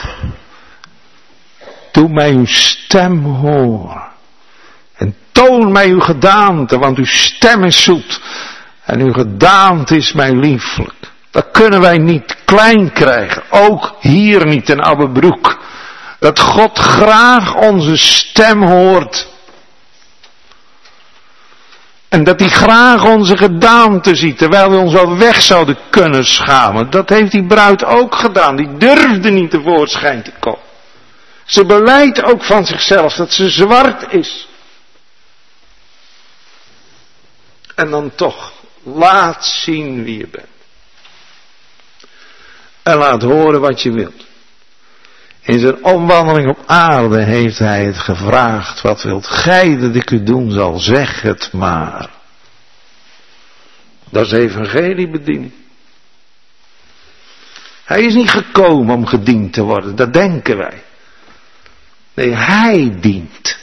doe mij uw stem horen en toon mij uw gedaante, want uw stem is zoet en uw gedaante is mij lieflijk. Dat kunnen wij niet klein krijgen, ook hier niet in Abbebroek, dat God graag onze stem hoort. En dat hij graag onze gedaante ziet, terwijl we ons wel weg zouden kunnen schamen. Dat heeft die bruid ook gedaan, die durfde niet tevoorschijn te komen. Ze belijdt ook van zichzelf dat ze zwart is. En dan toch, laat zien wie je bent. En laat horen wat je wilt. In zijn omwandeling op aarde heeft hij het gevraagd. Wat wilt gij dat ik u doen zal? Zeg het maar. Dat is evangeliebediening. Hij is niet gekomen om gediend te worden. Dat denken wij. Nee, hij dient.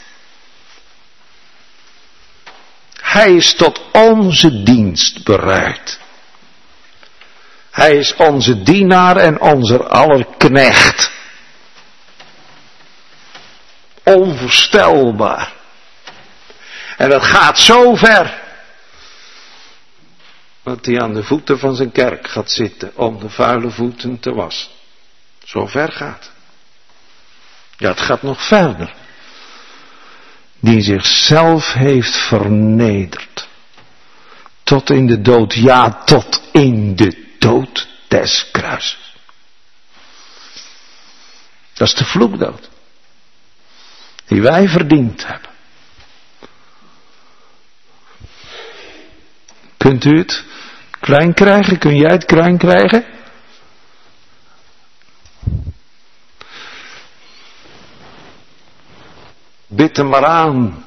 Hij is tot onze dienst bereid. Hij is onze dienaar en onze aller knecht. Onvoorstelbaar. En dat gaat zo ver. Dat hij aan de voeten van zijn kerk gaat zitten om de vuile voeten te wassen. Zo ver gaat. Ja, het gaat nog verder. Die zichzelf heeft vernederd. Tot in de dood. Ja, tot in de dood des kruises. Dat is de vloekdood. Die wij verdiend hebben. Kunt u het klein krijgen? Kun jij het klein krijgen? Bid hem maar aan.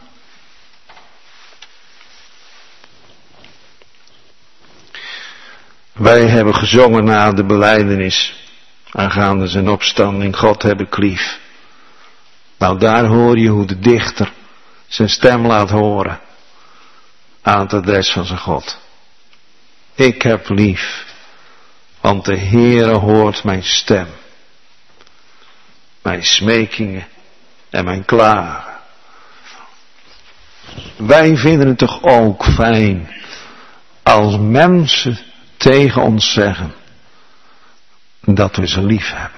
Wij hebben gezongen na de belijdenis aangaande zijn opstanding. God heb ik lief. Nou, daar hoor je hoe de dichter zijn stem laat horen aan het adres van zijn God. Ik heb lief, want de Heere hoort mijn stem, mijn smekingen en mijn klagen. Wij vinden het toch ook fijn als mensen tegen ons zeggen dat we ze lief hebben.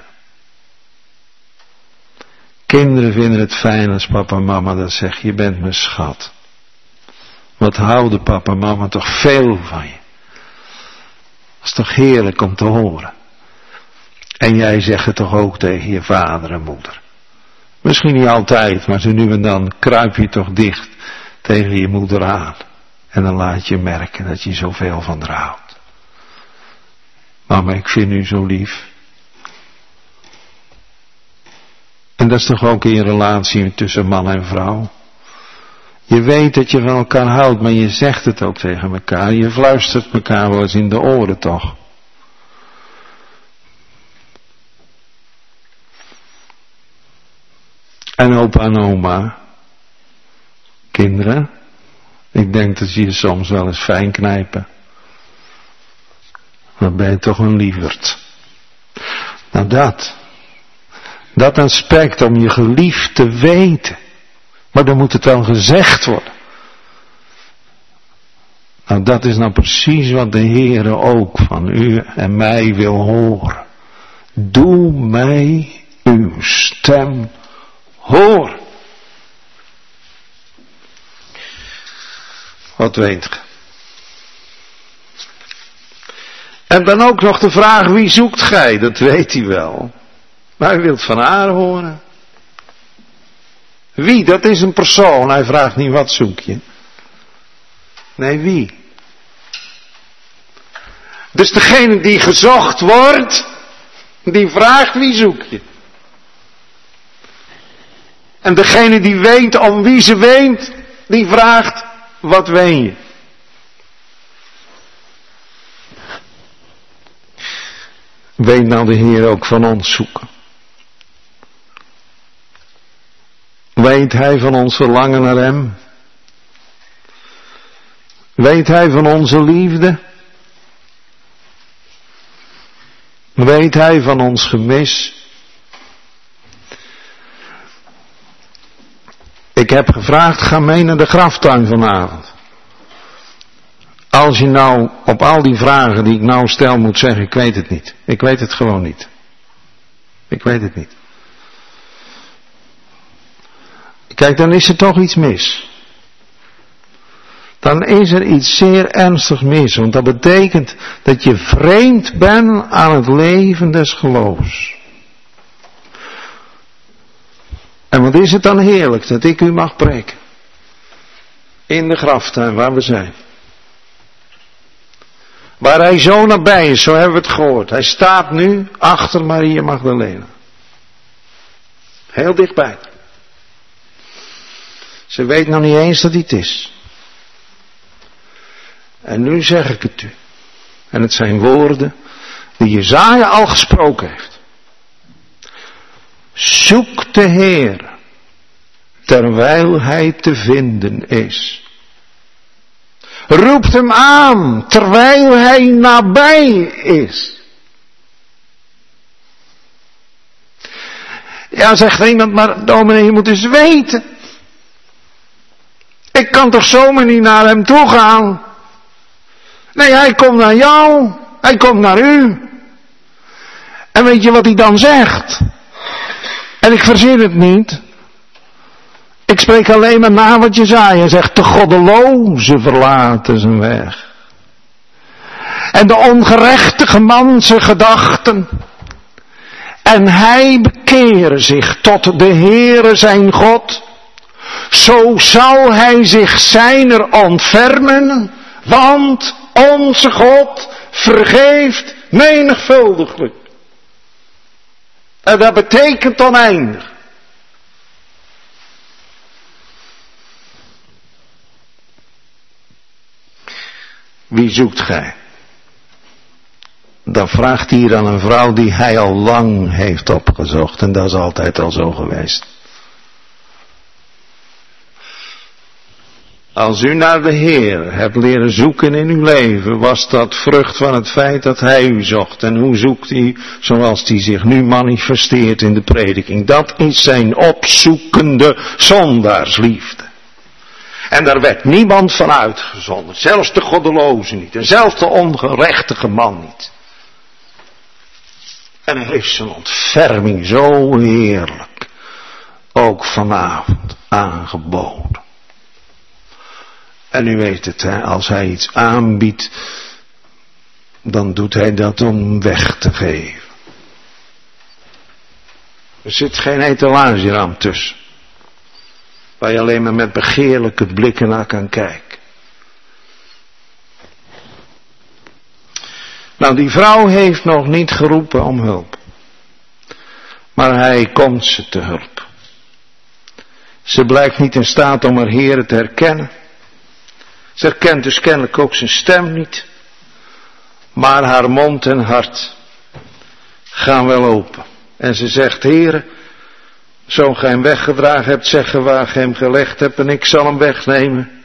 Kinderen vinden het fijn als papa en mama dat zegt, je bent mijn schat. Wat houden papa en mama toch veel van je. Dat is toch heerlijk om te horen. En jij zegt het toch ook tegen je vader en moeder. Misschien niet altijd, maar zo nu en dan kruip je toch dicht tegen je moeder aan. En dan laat je merken dat je zoveel van haar houdt. Mama, ik vind u zo lief. En dat is toch ook in relatie tussen man en vrouw. Je weet dat je van elkaar houdt, maar je zegt het ook tegen elkaar. Je fluistert elkaar wel eens in de oren toch. En opa en oma. Kinderen. Ik denk dat ze je soms wel eens fijn knijpen. Dan ben je toch een lieverd. Nou dat aspect om je geliefd te weten. Maar dan moet het wel gezegd worden. Nou dat is nou precies wat de Heere ook van u en mij wil horen. Doe mij uw stem horen. Wat weet je? En dan ook nog de vraag, wie zoekt gij? Dat weet hij wel. Maar hij wil van haar horen. Wie? Dat is een persoon. Hij vraagt niet wat zoek je. Nee, wie? Dus degene die gezocht wordt, die vraagt wie zoek je. En degene die weet om wie ze weent, die vraagt wat ween je. Weet nou de Heer ook van ons zoeken? Weet Hij van ons verlangen naar Hem? Weet Hij van onze liefde? Weet Hij van ons gemis? Ik heb gevraagd, ga mee naar de graftuin vanavond. Als je nou op al die vragen die ik nou stel moet zeggen, ik weet het niet. Ik weet het gewoon niet. Ik weet het niet. Kijk, dan is er toch iets mis. Dan is er iets zeer ernstigs mis. Want dat betekent dat je vreemd bent aan het leven des geloofs. En wat is het dan heerlijk dat ik u mag preken. In de graftuin waar we zijn. Waar hij zo nabij is, zo hebben we het gehoord. Hij staat nu achter Maria Magdalena. Heel dichtbij. Ze weet nog niet eens dat hij het is. En nu zeg ik het u. En het zijn woorden die Jesaja al gesproken heeft. Zoek de Heer, terwijl hij te vinden is. Roept hem aan, terwijl hij nabij is. Ja, zegt iemand, maar dominee, je moet eens weten. Ik kan toch zomaar niet naar hem toe gaan? Nee, hij komt naar jou. Hij komt naar u. En weet je wat hij dan zegt? En ik verzin het niet. Ik spreek alleen maar na wat Jesaja zegt. De goddeloze verlaten zijn weg. En de ongerechtige man zijn gedachten. En hij bekeren zich tot de Heere zijn God. Zo zal hij zich zijner ontfermen. Want onze God vergeeft menigvuldiglijk. En dat betekent oneindig. Wie zoekt gij? Dan vraagt hij aan een vrouw die hij al lang heeft opgezocht. En dat is altijd al zo geweest. Als u naar de Heer hebt leren zoeken in uw leven, was dat vrucht van het feit dat Hij u zocht. En hoe zoekt Hij? Zoals Hij zich nu manifesteert in de prediking. Dat is zijn opzoekende zondaarsliefde. En daar werd niemand van uitgezonderd. Zelfs de goddeloze niet. En zelfs de ongerechtige man niet. En hij heeft zijn ontferming zo heerlijk ook vanavond aangeboden. En u weet het, hè, als hij iets aanbiedt, dan doet hij dat om weg te geven. Er zit geen etalageram tussen. Waar je alleen maar met begeerlijke blikken naar kan kijken. Nou, die vrouw heeft nog niet geroepen om hulp. Maar hij komt ze te hulp. Ze blijkt niet in staat om haar Heere te herkennen. Ze herkent dus kennelijk ook zijn stem niet. Maar haar mond en hart gaan wel open. En ze zegt, Heere, zo gij hem weggedragen hebt, zeggen waar gij hem gelegd hebt en ik zal hem wegnemen.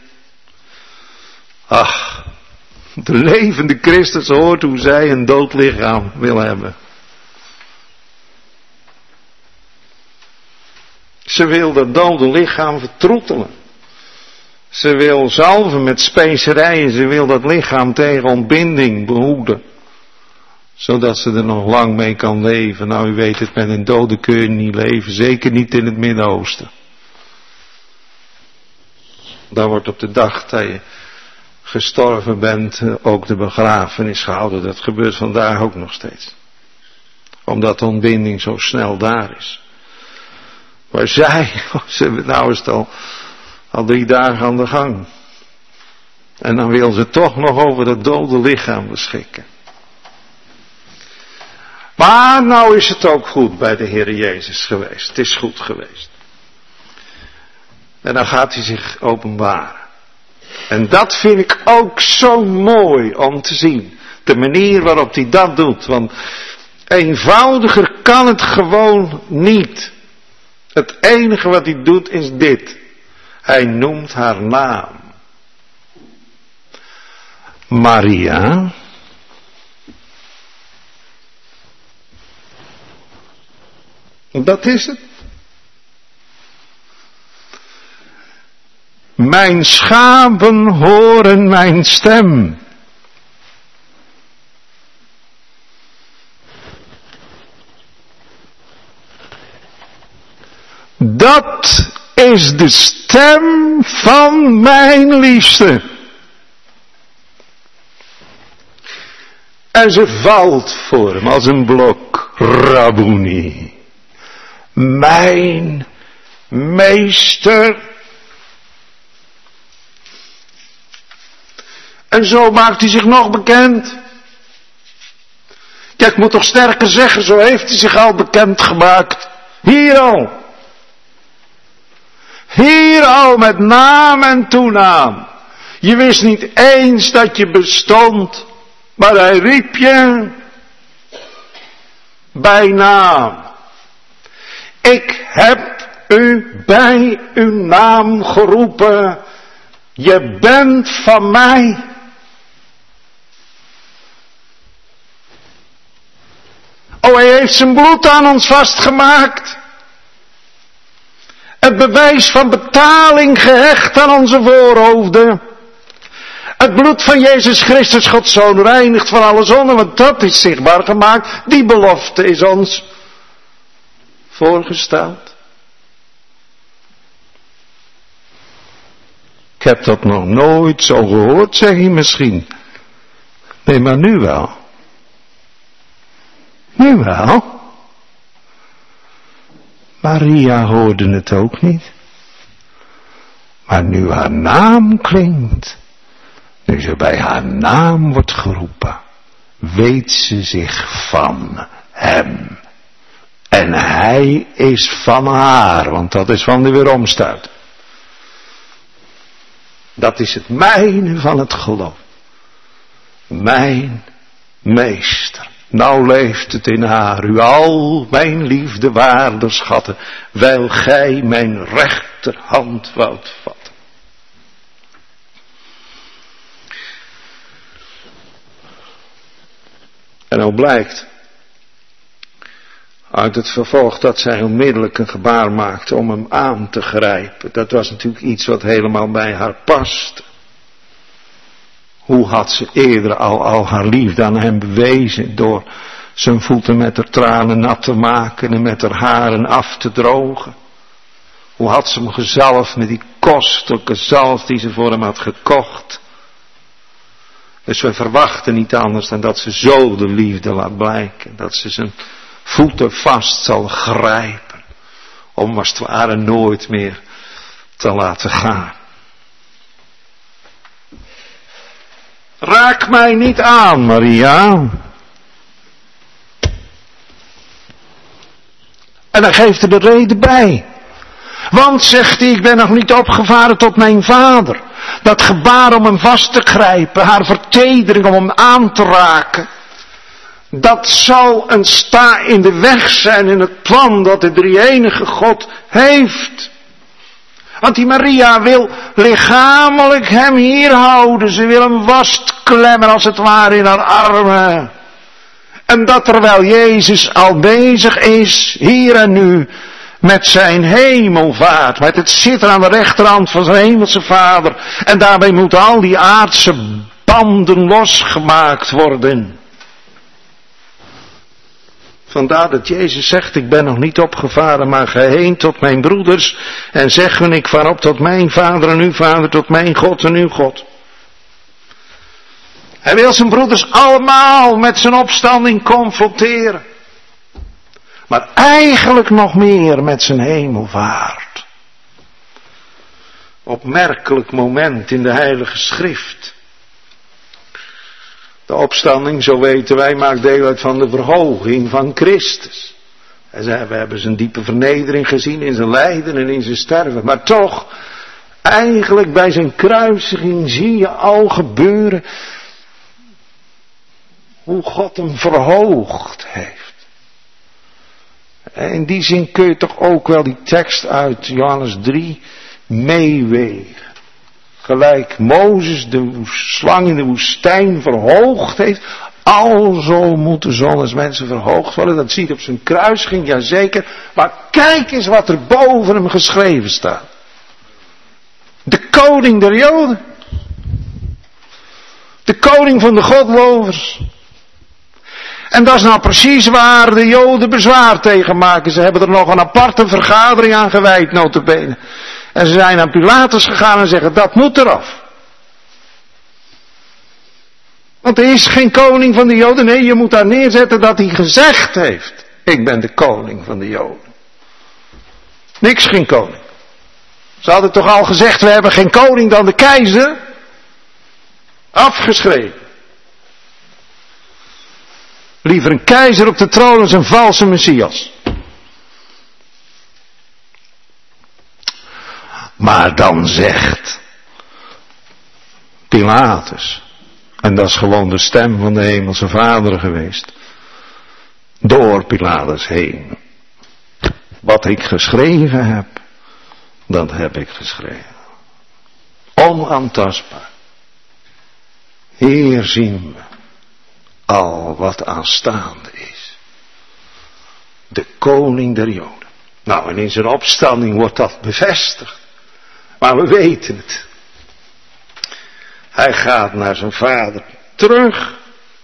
Ach, de levende Christus hoort hoe zij een dood lichaam wil hebben. Ze wil dat dode lichaam vertroetelen. Ze wil zalven met specerijen. Ze wil dat lichaam tegen ontbinding behoeden. Zodat ze er nog lang mee kan leven. Nou, u weet het, met een dode kun je niet leven. Zeker niet in het Midden-Oosten. Daar wordt op de dag dat je gestorven bent ook de begrafenis gehouden. Dat gebeurt vandaag ook nog steeds. Omdat de ontbinding zo snel daar is. Maar zij, nou is het al 3 dagen aan de gang. En dan wil ze toch nog over dat dode lichaam beschikken. Maar nou is het ook goed bij de Heer Jezus geweest. Het is goed geweest. En dan gaat hij zich openbaren. En dat vind ik ook zo mooi om te zien. De manier waarop hij dat doet. Want eenvoudiger kan het gewoon niet. Het enige wat hij doet is dit. Hij noemt haar naam. Maria. Dat is het. Mijn schapen horen mijn stem. Dat is de stem van mijn liefste. En ze valt voor hem als een blok. Rabboni. Mijn meester. En zo maakt hij zich nog bekend. Ja, ik moet toch sterker zeggen, zo heeft hij zich al bekend gemaakt. Hier al. Hier al met naam en toenaam. Je wist niet eens dat je bestond. Maar hij riep je bij naam. Ik heb u bij uw naam geroepen. Je bent van mij. Oh, hij heeft zijn bloed aan ons vastgemaakt. Het bewijs van betaling gehecht aan onze voorhoofden. Het bloed van Jezus Christus, Gods Zoon, reinigt van alle zonde, want dat is zichtbaar gemaakt. Die belofte is ons voorgesteld. Ik heb dat nog nooit zo gehoord, zeg je misschien. Nee, maar nu wel. Nu wel. Maria hoorde het ook niet. Maar nu haar naam klinkt, nu ze bij haar naam wordt geroepen, weet ze zich van hem. En hij is van haar, want dat is van de weeromstuit. Dat is het mijne van het geloof. Mijn meester. Nou leeft het in haar, u al mijn liefde waarde schatten, wijl gij mijn rechterhand woudt vatten. En nou blijkt uit het vervolg dat zij onmiddellijk een gebaar maakte om hem aan te grijpen. Dat was natuurlijk iets wat helemaal bij haar paste. Hoe had ze eerder al haar liefde aan hem bewezen door zijn voeten met haar tranen nat te maken en met haar haren af te drogen. Hoe had ze hem gezalfd met die kostelijke zalf die ze voor hem had gekocht. Dus we verwachten niet anders dan dat ze zo de liefde laat blijken. Dat ze zijn voeten vast zal grijpen. Om als het ware nooit meer te laten gaan. Raak mij niet aan, Maria. En dan geeft er de reden bij. Want, zegt hij, ik ben nog niet opgevaren tot mijn vader. Dat gebaar om hem vast te grijpen, haar vertedering om hem aan te raken. Dat zou een sta in de weg zijn in het plan dat de drie-enige God heeft. Want die Maria wil lichamelijk hem hier houden. Ze wil hem vastklemmen als het ware in haar armen. En dat terwijl Jezus al bezig is, hier en nu, met zijn hemelvaart. Met het zitten aan de rechterhand van zijn hemelse Vader. En daarbij moeten al die aardse banden losgemaakt worden. Vandaar dat Jezus zegt, ik ben nog niet opgevaren, maar ga heen tot mijn broeders. En zeg hun, ik vaar op tot mijn Vader en uw Vader, tot mijn God en uw God. Hij wil zijn broeders allemaal met zijn opstanding confronteren. Maar eigenlijk nog meer met zijn hemelvaart. Opmerkelijk moment in de Heilige Schrift. De opstanding, zo weten wij, maakt deel uit van de verhoging van Christus. Hij zei, we hebben zijn diepe vernedering gezien in zijn lijden en in zijn sterven. Maar toch, eigenlijk bij zijn kruisiging zie je al gebeuren hoe God hem verhoogd heeft. En in die zin kun je toch ook wel die tekst uit Johannes 3 meewegen. Gelijk Mozes de slang in de woestijn verhoogd heeft, alzo moet de Zoon des Mensen verhoogd worden. Dat ziet op zijn kruisiging, jazeker. Maar kijk eens wat er boven hem geschreven staat. De koning der Joden. De koning van de godlovers. En dat is nou precies waar de Joden bezwaar tegen maken. Ze hebben er nog een aparte vergadering aan gewijd, nota bene. En ze zijn naar Pilatus gegaan en zeggen, dat moet eraf. Want er is geen koning van de Joden. Nee, je moet daar neerzetten dat hij gezegd heeft, ik ben de koning van de Joden. Niks geen koning. Ze hadden toch al gezegd, we hebben geen koning dan de keizer. Afgeschreven. Liever een keizer op de troon als een valse Messias. Maar dan zegt Pilatus, en dat is gewoon de stem van de hemelse Vader geweest, door Pilatus heen. Wat ik geschreven heb, dat heb ik geschreven. Onaantastbaar. Hier zien we al wat aanstaande is. De koning der Joden. Nou, en in zijn opstanding wordt dat bevestigd. Maar we weten het. Hij gaat naar zijn vader terug.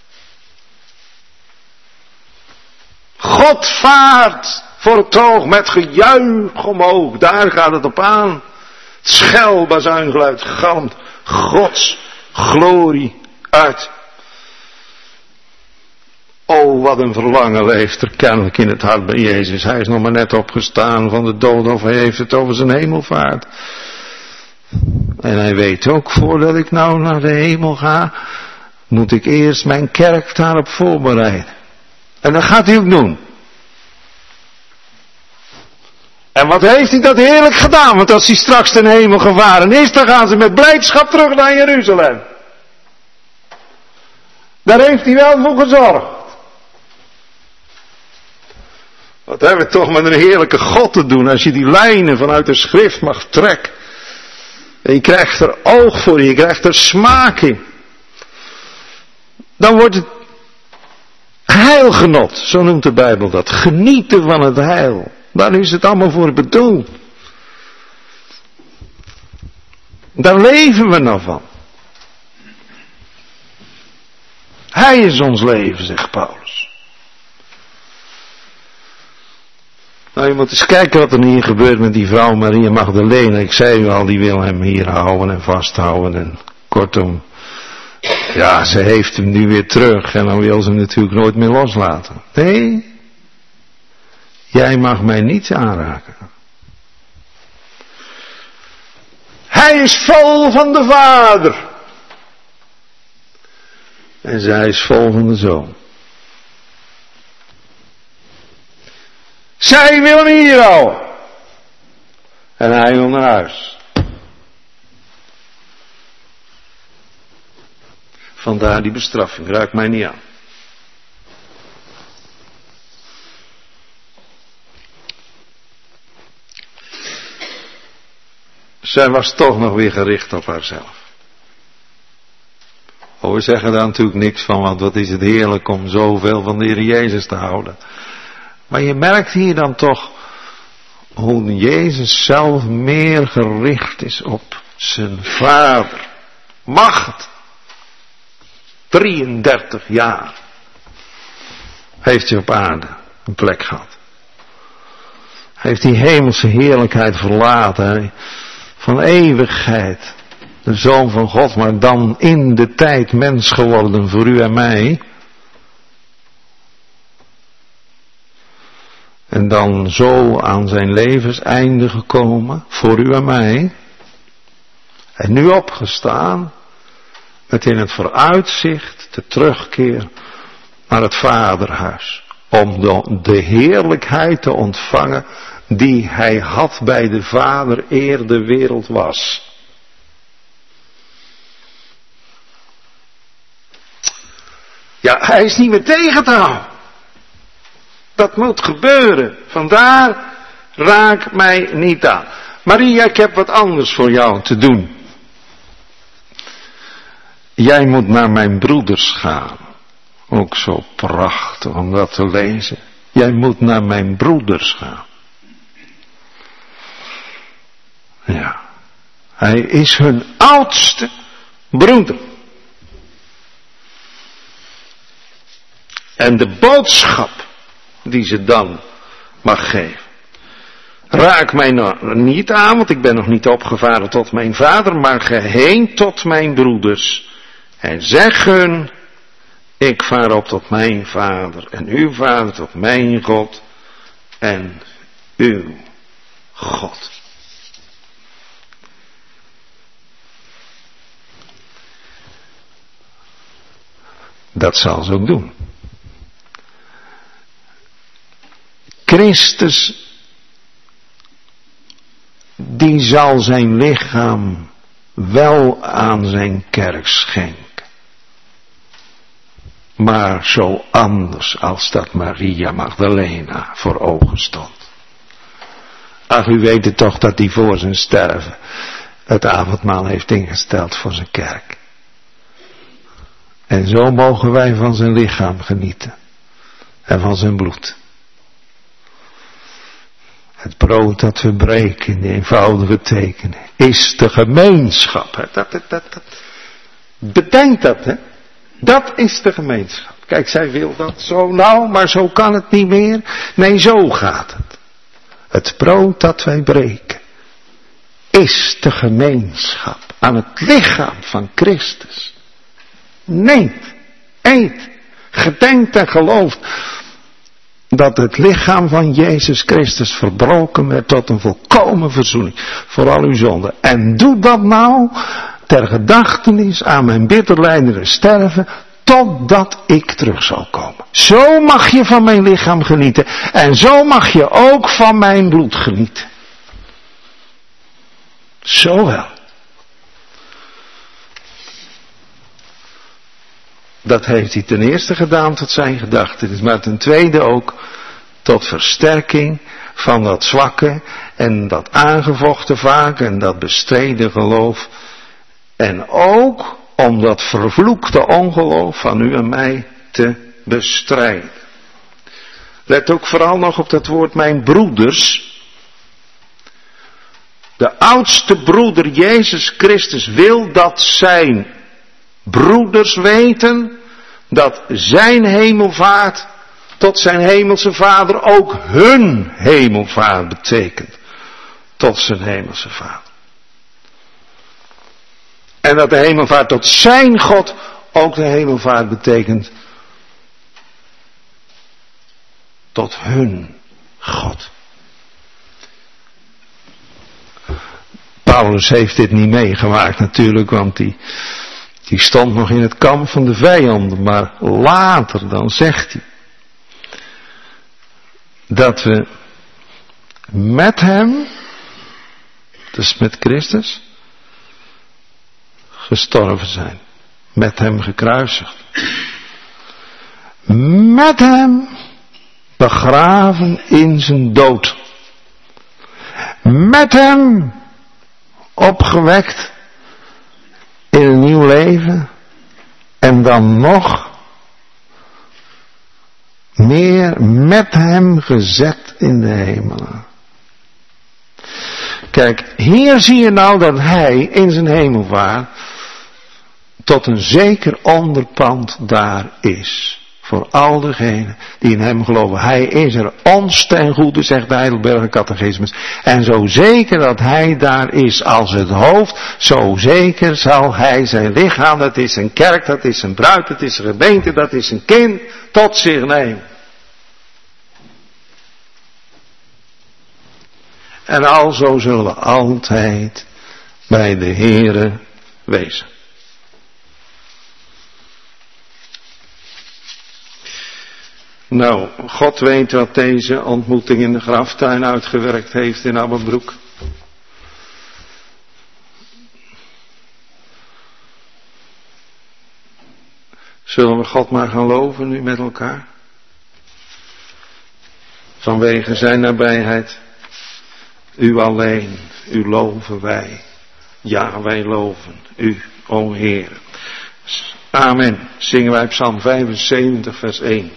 God vaart voor het oog met gejuich omhoog. Daar gaat het op aan. Het schel bazuingeluid galmt Gods glorie uit. Oh, wat een verlangen leeft er kennelijk in het hart bij Jezus. Hij is nog maar net opgestaan van de dood, of hij heeft het over zijn hemelvaart. En hij weet ook, voordat ik nou naar de hemel ga, moet ik eerst mijn kerk daarop voorbereiden. En dat gaat hij ook doen. En wat heeft hij dat heerlijk gedaan? Want als hij straks ten hemel gevaren is, dan gaan ze met blijdschap terug naar Jeruzalem. Daar heeft hij wel voor gezorgd. Wat hebben we toch met een heerlijke God te doen als je die lijnen vanuit de schrift mag trekken. En je krijgt er oog voor, je krijgt er smaak in. Dan wordt het heilgenot, zo noemt de Bijbel dat. Genieten van het heil. Daar is het allemaal voor bedoeld. Daar leven we nou van. Hij is ons leven, zegt Paulus. Nou, je moet eens kijken wat er hier gebeurt met die vrouw Maria Magdalena. Ik zei u al, die wil hem hier houden en vasthouden. En kortom, ja, ze heeft hem nu weer terug. En dan wil ze hem natuurlijk nooit meer loslaten. Nee, jij mag mij niet aanraken. Hij is vol van de Vader. En zij is vol van de Zoon. Zij wil hem hier al. En hij wil naar huis. Vandaar die bestraffing. Raakt mij niet aan. Zij was toch nog weer gericht op haarzelf. Oh, we zeggen daar natuurlijk niks van, want wat is het heerlijk om zoveel van de Heer Jezus te houden. Maar je merkt hier dan toch hoe Jezus zelf meer gericht is op zijn Vader. Macht. 33 jaar heeft hij op aarde een plek gehad. Hij heeft die hemelse heerlijkheid verlaten. Van eeuwigheid. De Zoon van God, maar dan in de tijd mens geworden voor u en mij. En dan zo aan zijn levenseinde gekomen voor u en mij. En nu opgestaan. Met in het vooruitzicht de terugkeer naar het Vaderhuis. Om de heerlijkheid te ontvangen die hij had bij de Vader eer de wereld was. Ja, hij is niet meer tegen te houden. Dat moet gebeuren. Vandaar raak mij niet aan. Maria, ik heb wat anders voor jou te doen. Jij moet naar mijn broeders gaan. Ook zo prachtig om dat te lezen. Jij moet naar mijn broeders gaan. Ja. Hij is hun oudste broeder. En de boodschap die ze dan mag geven. Raak mij nog niet aan, want ik ben nog niet opgevaren tot mijn vader, maar ga heen tot mijn broeders. En zeg hun, ik vaar op tot mijn vader en uw vader tot mijn God en uw God. Dat zal ze ook doen. Christus, die zal zijn lichaam wel aan zijn kerk schenken. Maar zo anders als dat Maria Magdalena voor ogen stond. Ach, u weet het toch dat hij voor zijn sterven het avondmaal heeft ingesteld voor zijn kerk. En zo mogen wij van zijn lichaam genieten. En van zijn bloed. Het brood dat we breken in de eenvoudige tekenen is de gemeenschap. Bedenk dat, hè. Dat is de gemeenschap. Kijk, zij wil dat zo nou, maar zo kan het niet meer. Nee, zo gaat het. Het brood dat wij breken is de gemeenschap aan het lichaam van Christus. Neemt, eet, gedenkt en gelooft dat het lichaam van Jezus Christus verbroken werd tot een volkomen verzoening voor al uw zonden. En doe dat nou ter gedachtenis aan mijn bitter lijden en sterven, totdat ik terug zal komen. Zo mag je van mijn lichaam genieten en zo mag je ook van mijn bloed genieten. Zo wel. Dat heeft hij ten eerste gedaan tot zijn gedachtenis, maar ten tweede ook tot versterking van dat zwakke en dat aangevochten vaak en dat bestreden geloof. En ook om dat vervloekte ongeloof van u en mij te bestrijden. Let ook vooral nog op dat woord mijn broeders. De oudste broeder Jezus Christus wil dat zijn broeders weten dat zijn hemelvaart tot zijn hemelse vader ook hun hemelvaart betekent. Tot zijn hemelse vader. En dat de hemelvaart tot zijn God ook de hemelvaart betekent. Tot hun God. Paulus heeft dit niet meegemaakt natuurlijk, want die stond nog in het kamp van de vijanden. Maar later dan zegt hij dat we met hem, dus met Christus, gestorven zijn. Met hem gekruisigd. Met hem begraven in zijn dood. Met hem opgewekt in een nieuw leven. En dan nog meer met hem gezet in de hemelen. Kijk, hier zie je nou dat hij in zijn hemelvaart tot een zeker onderpand daar is. Voor al degenen die in hem geloven. Hij is er ons ten goede, zegt de Heidelberger Catechismus. En zo zeker dat hij daar is als het hoofd, zo zeker zal hij zijn lichaam, dat is zijn kerk, dat is zijn bruid, dat is zijn gemeente, dat is zijn kind, tot zich nemen. En alzo zullen we altijd bij de Heere wezen. Nou, God weet wat deze ontmoeting in de graftuin uitgewerkt heeft in Abbenbroek. Zullen we God maar gaan loven nu met elkaar? Vanwege zijn nabijheid. U alleen, u loven wij. Ja, wij loven u, o Heer. Amen. Zingen wij Psalm 75, vers 1.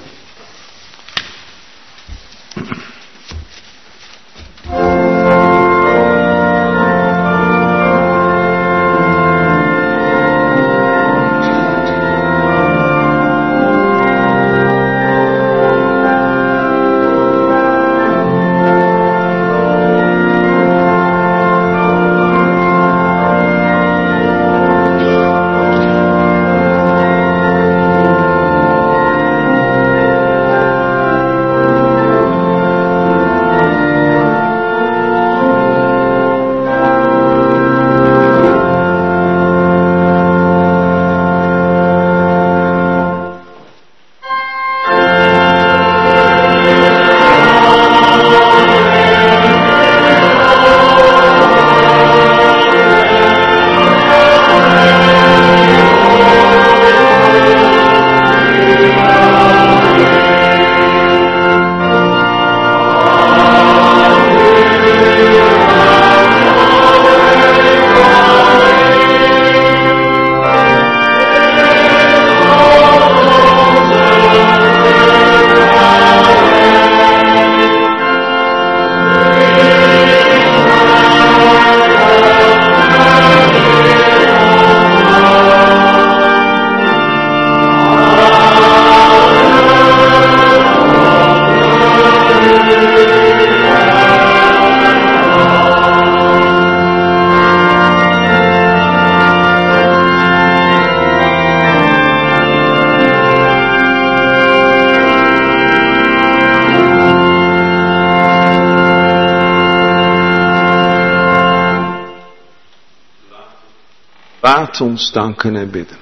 Laat ons danken en bidden.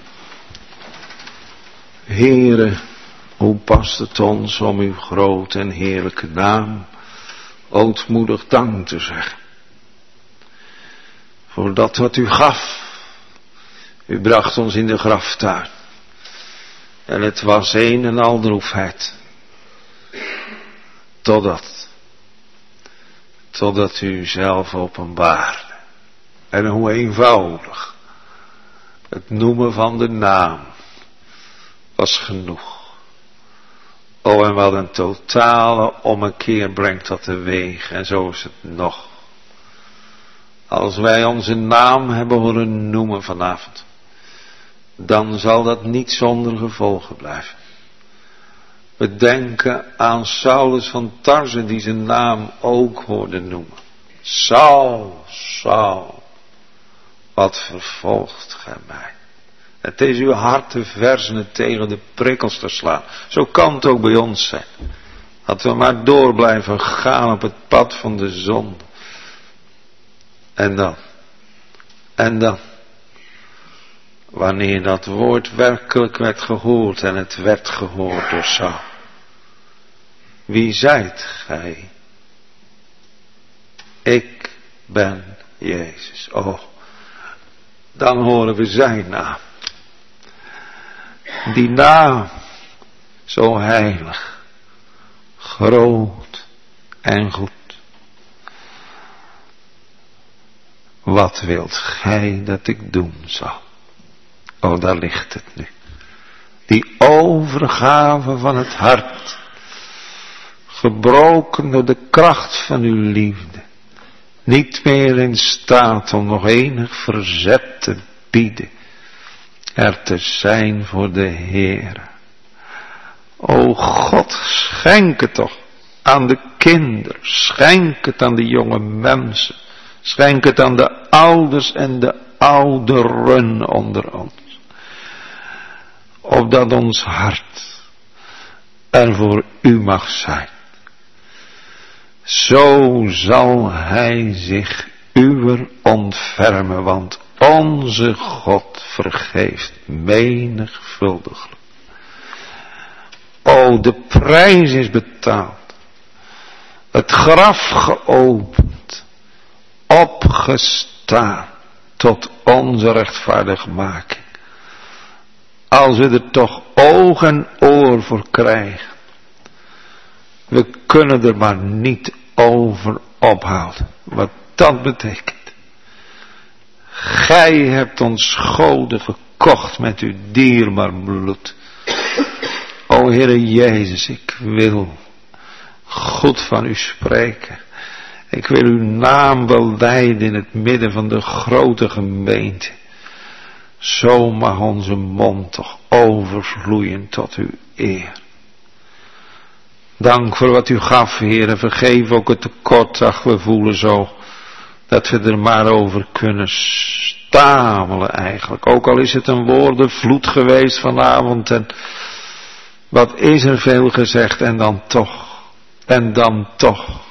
Heere, hoe past het ons om uw grote en heerlijke naam ootmoedig dank te zeggen. Voor dat wat u gaf. U bracht ons in de graftuin. En het was een en al droefheid. Totdat u zelf openbaarde. En hoe eenvoudig. Het noemen van de naam was genoeg. Oh, en wat een totale ommekeer brengt dat teweeg. En zo is het nog. Als wij onze naam hebben horen noemen vanavond, dan zal dat niet zonder gevolgen blijven. We denken aan Saulus van Tarse, die zijn naam ook hoorde noemen. Saul, Saul, wat vervolgt gij mij? Het is uw hart te versenen tegen de prikkels te slaan. Zo kan het ook bij ons zijn. Dat we maar door blijven gaan op het pad van de zonde. En dan En dan, wanneer dat woord werkelijk werd gehoord en het werd gehoord door Saul. Wie zijt gij? Ik ben Jezus. Oh, dan horen we zijn naam. Die naam, zo heilig, groot en goed. Wat wilt gij dat ik doen zal? Oh, daar ligt het nu. Die overgave van het hart. Gebroken door de kracht van uw liefde. Niet meer in staat om nog enig verzet te bieden. Er te zijn voor de Heere. O God, schenk het toch aan de kinderen. Schenk het aan de jonge mensen. Schenk het aan de ouders en de ouderen onder ons. Opdat ons hart er voor u mag zijn. Zo zal hij zich uwer ontfermen, want onze God vergeeft menigvuldiglijk. O, de prijs is betaald. Het graf geopend. Opgestaan tot onze rechtvaardigmaking. Als we er toch oog en oor voor krijgen. We kunnen er maar niet over ophouden. Wat dat betekent. Gij hebt ons goden gekocht met uw dierbaar bloed. O Heere Jezus, ik wil goed van u spreken. Ik wil uw naam belijden in het midden van de grote gemeente. Zo mag onze mond toch overvloeien tot uw eer. Dank voor wat u gaf, Heer, en vergeef ook het tekort, ach, we voelen zo, dat we er maar over kunnen stamelen eigenlijk. Ook al is het een woordenvloed geweest vanavond en wat is er veel gezegd en dan toch.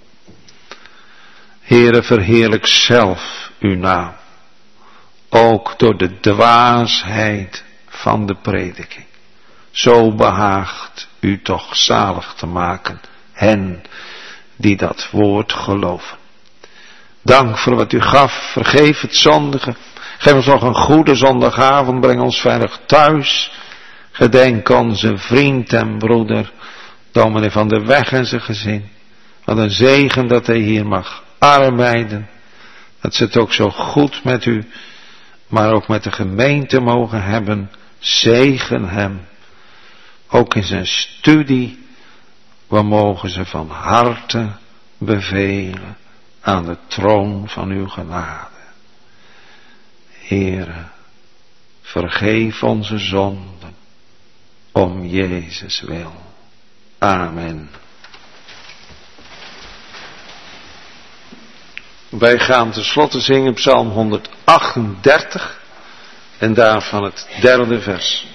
Heere, verheerlijk zelf uw naam. Ook door de dwaasheid van de prediking. Zo behaagt u toch zalig te maken hen die dat woord geloven. Dank voor wat u gaf. Vergeef het zondige. Geef ons nog een goede zondagavond. Breng ons veilig thuis. Gedenk onze vriend en broeder dominee van der Weg en zijn gezin. Wat een zegen dat hij hier mag arbeiden. Dat ze het ook zo goed met u, maar ook met de gemeente mogen hebben. Zegen hem. Ook in zijn studie. We mogen ze van harte bevelen aan de troon van uw genade. Heere, vergeef onze zonden om Jezus wil. Amen. Wij gaan tenslotte zingen Psalm 138 en daarvan het 3e vers.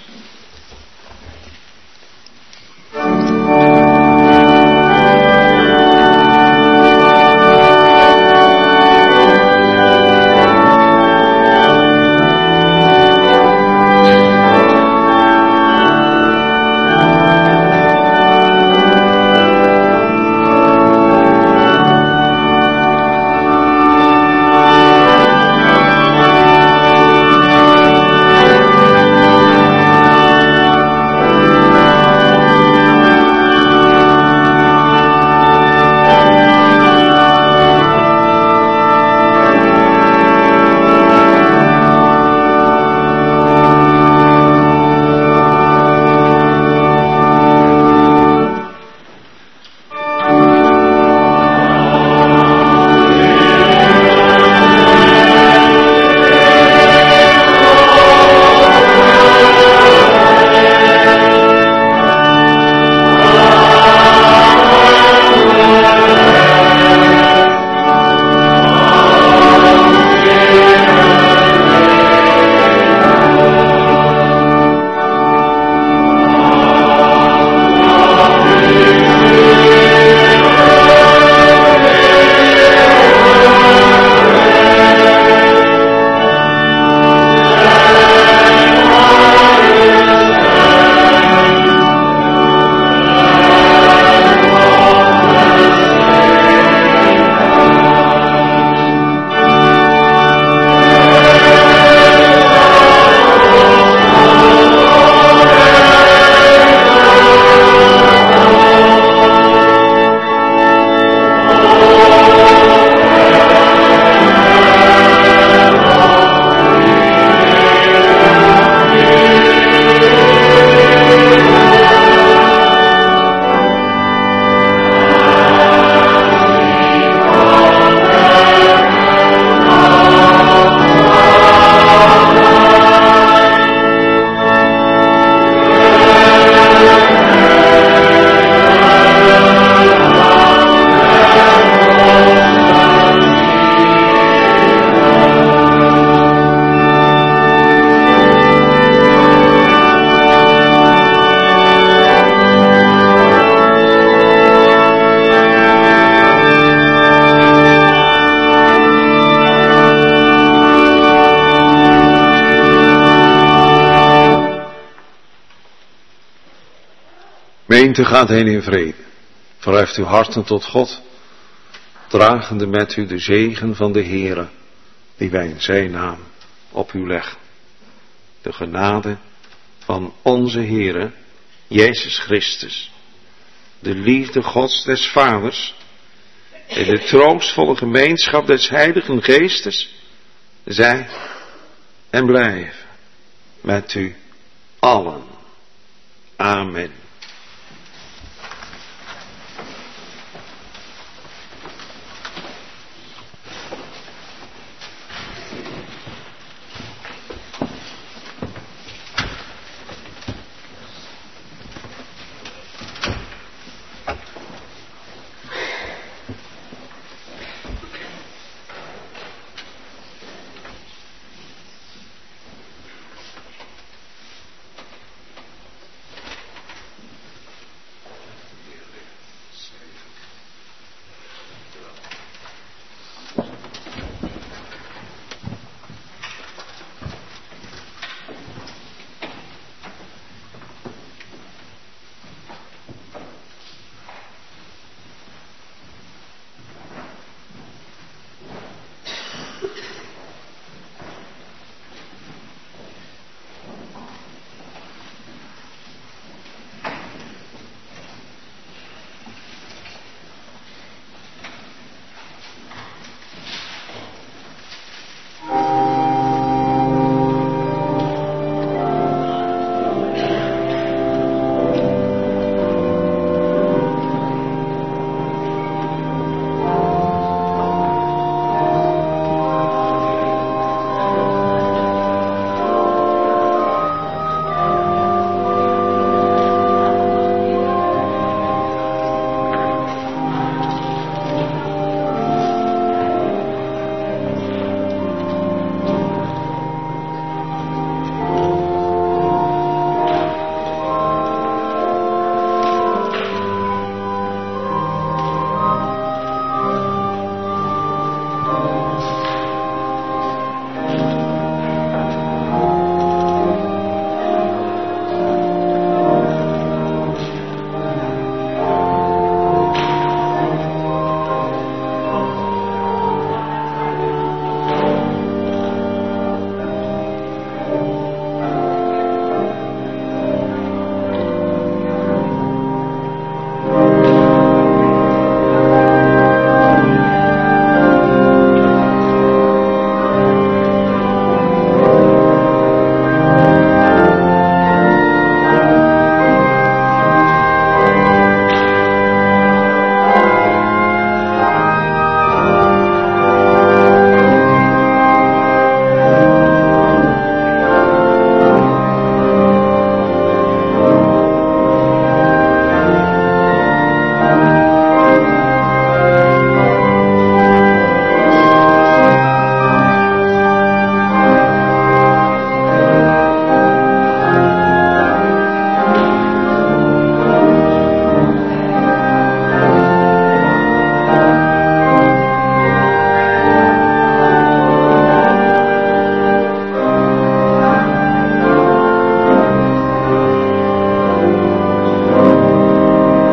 Gemeente, gaat heen in vrede. Verheft uw harten tot God, dragende met u de zegen van de Heere, die wij in zijn naam op u leggen. De genade van onze Heere, Jezus Christus, de liefde Gods des Vaders en de troostvolle gemeenschap des Heiligen Geestes, zij en blijven met u allen. Amen.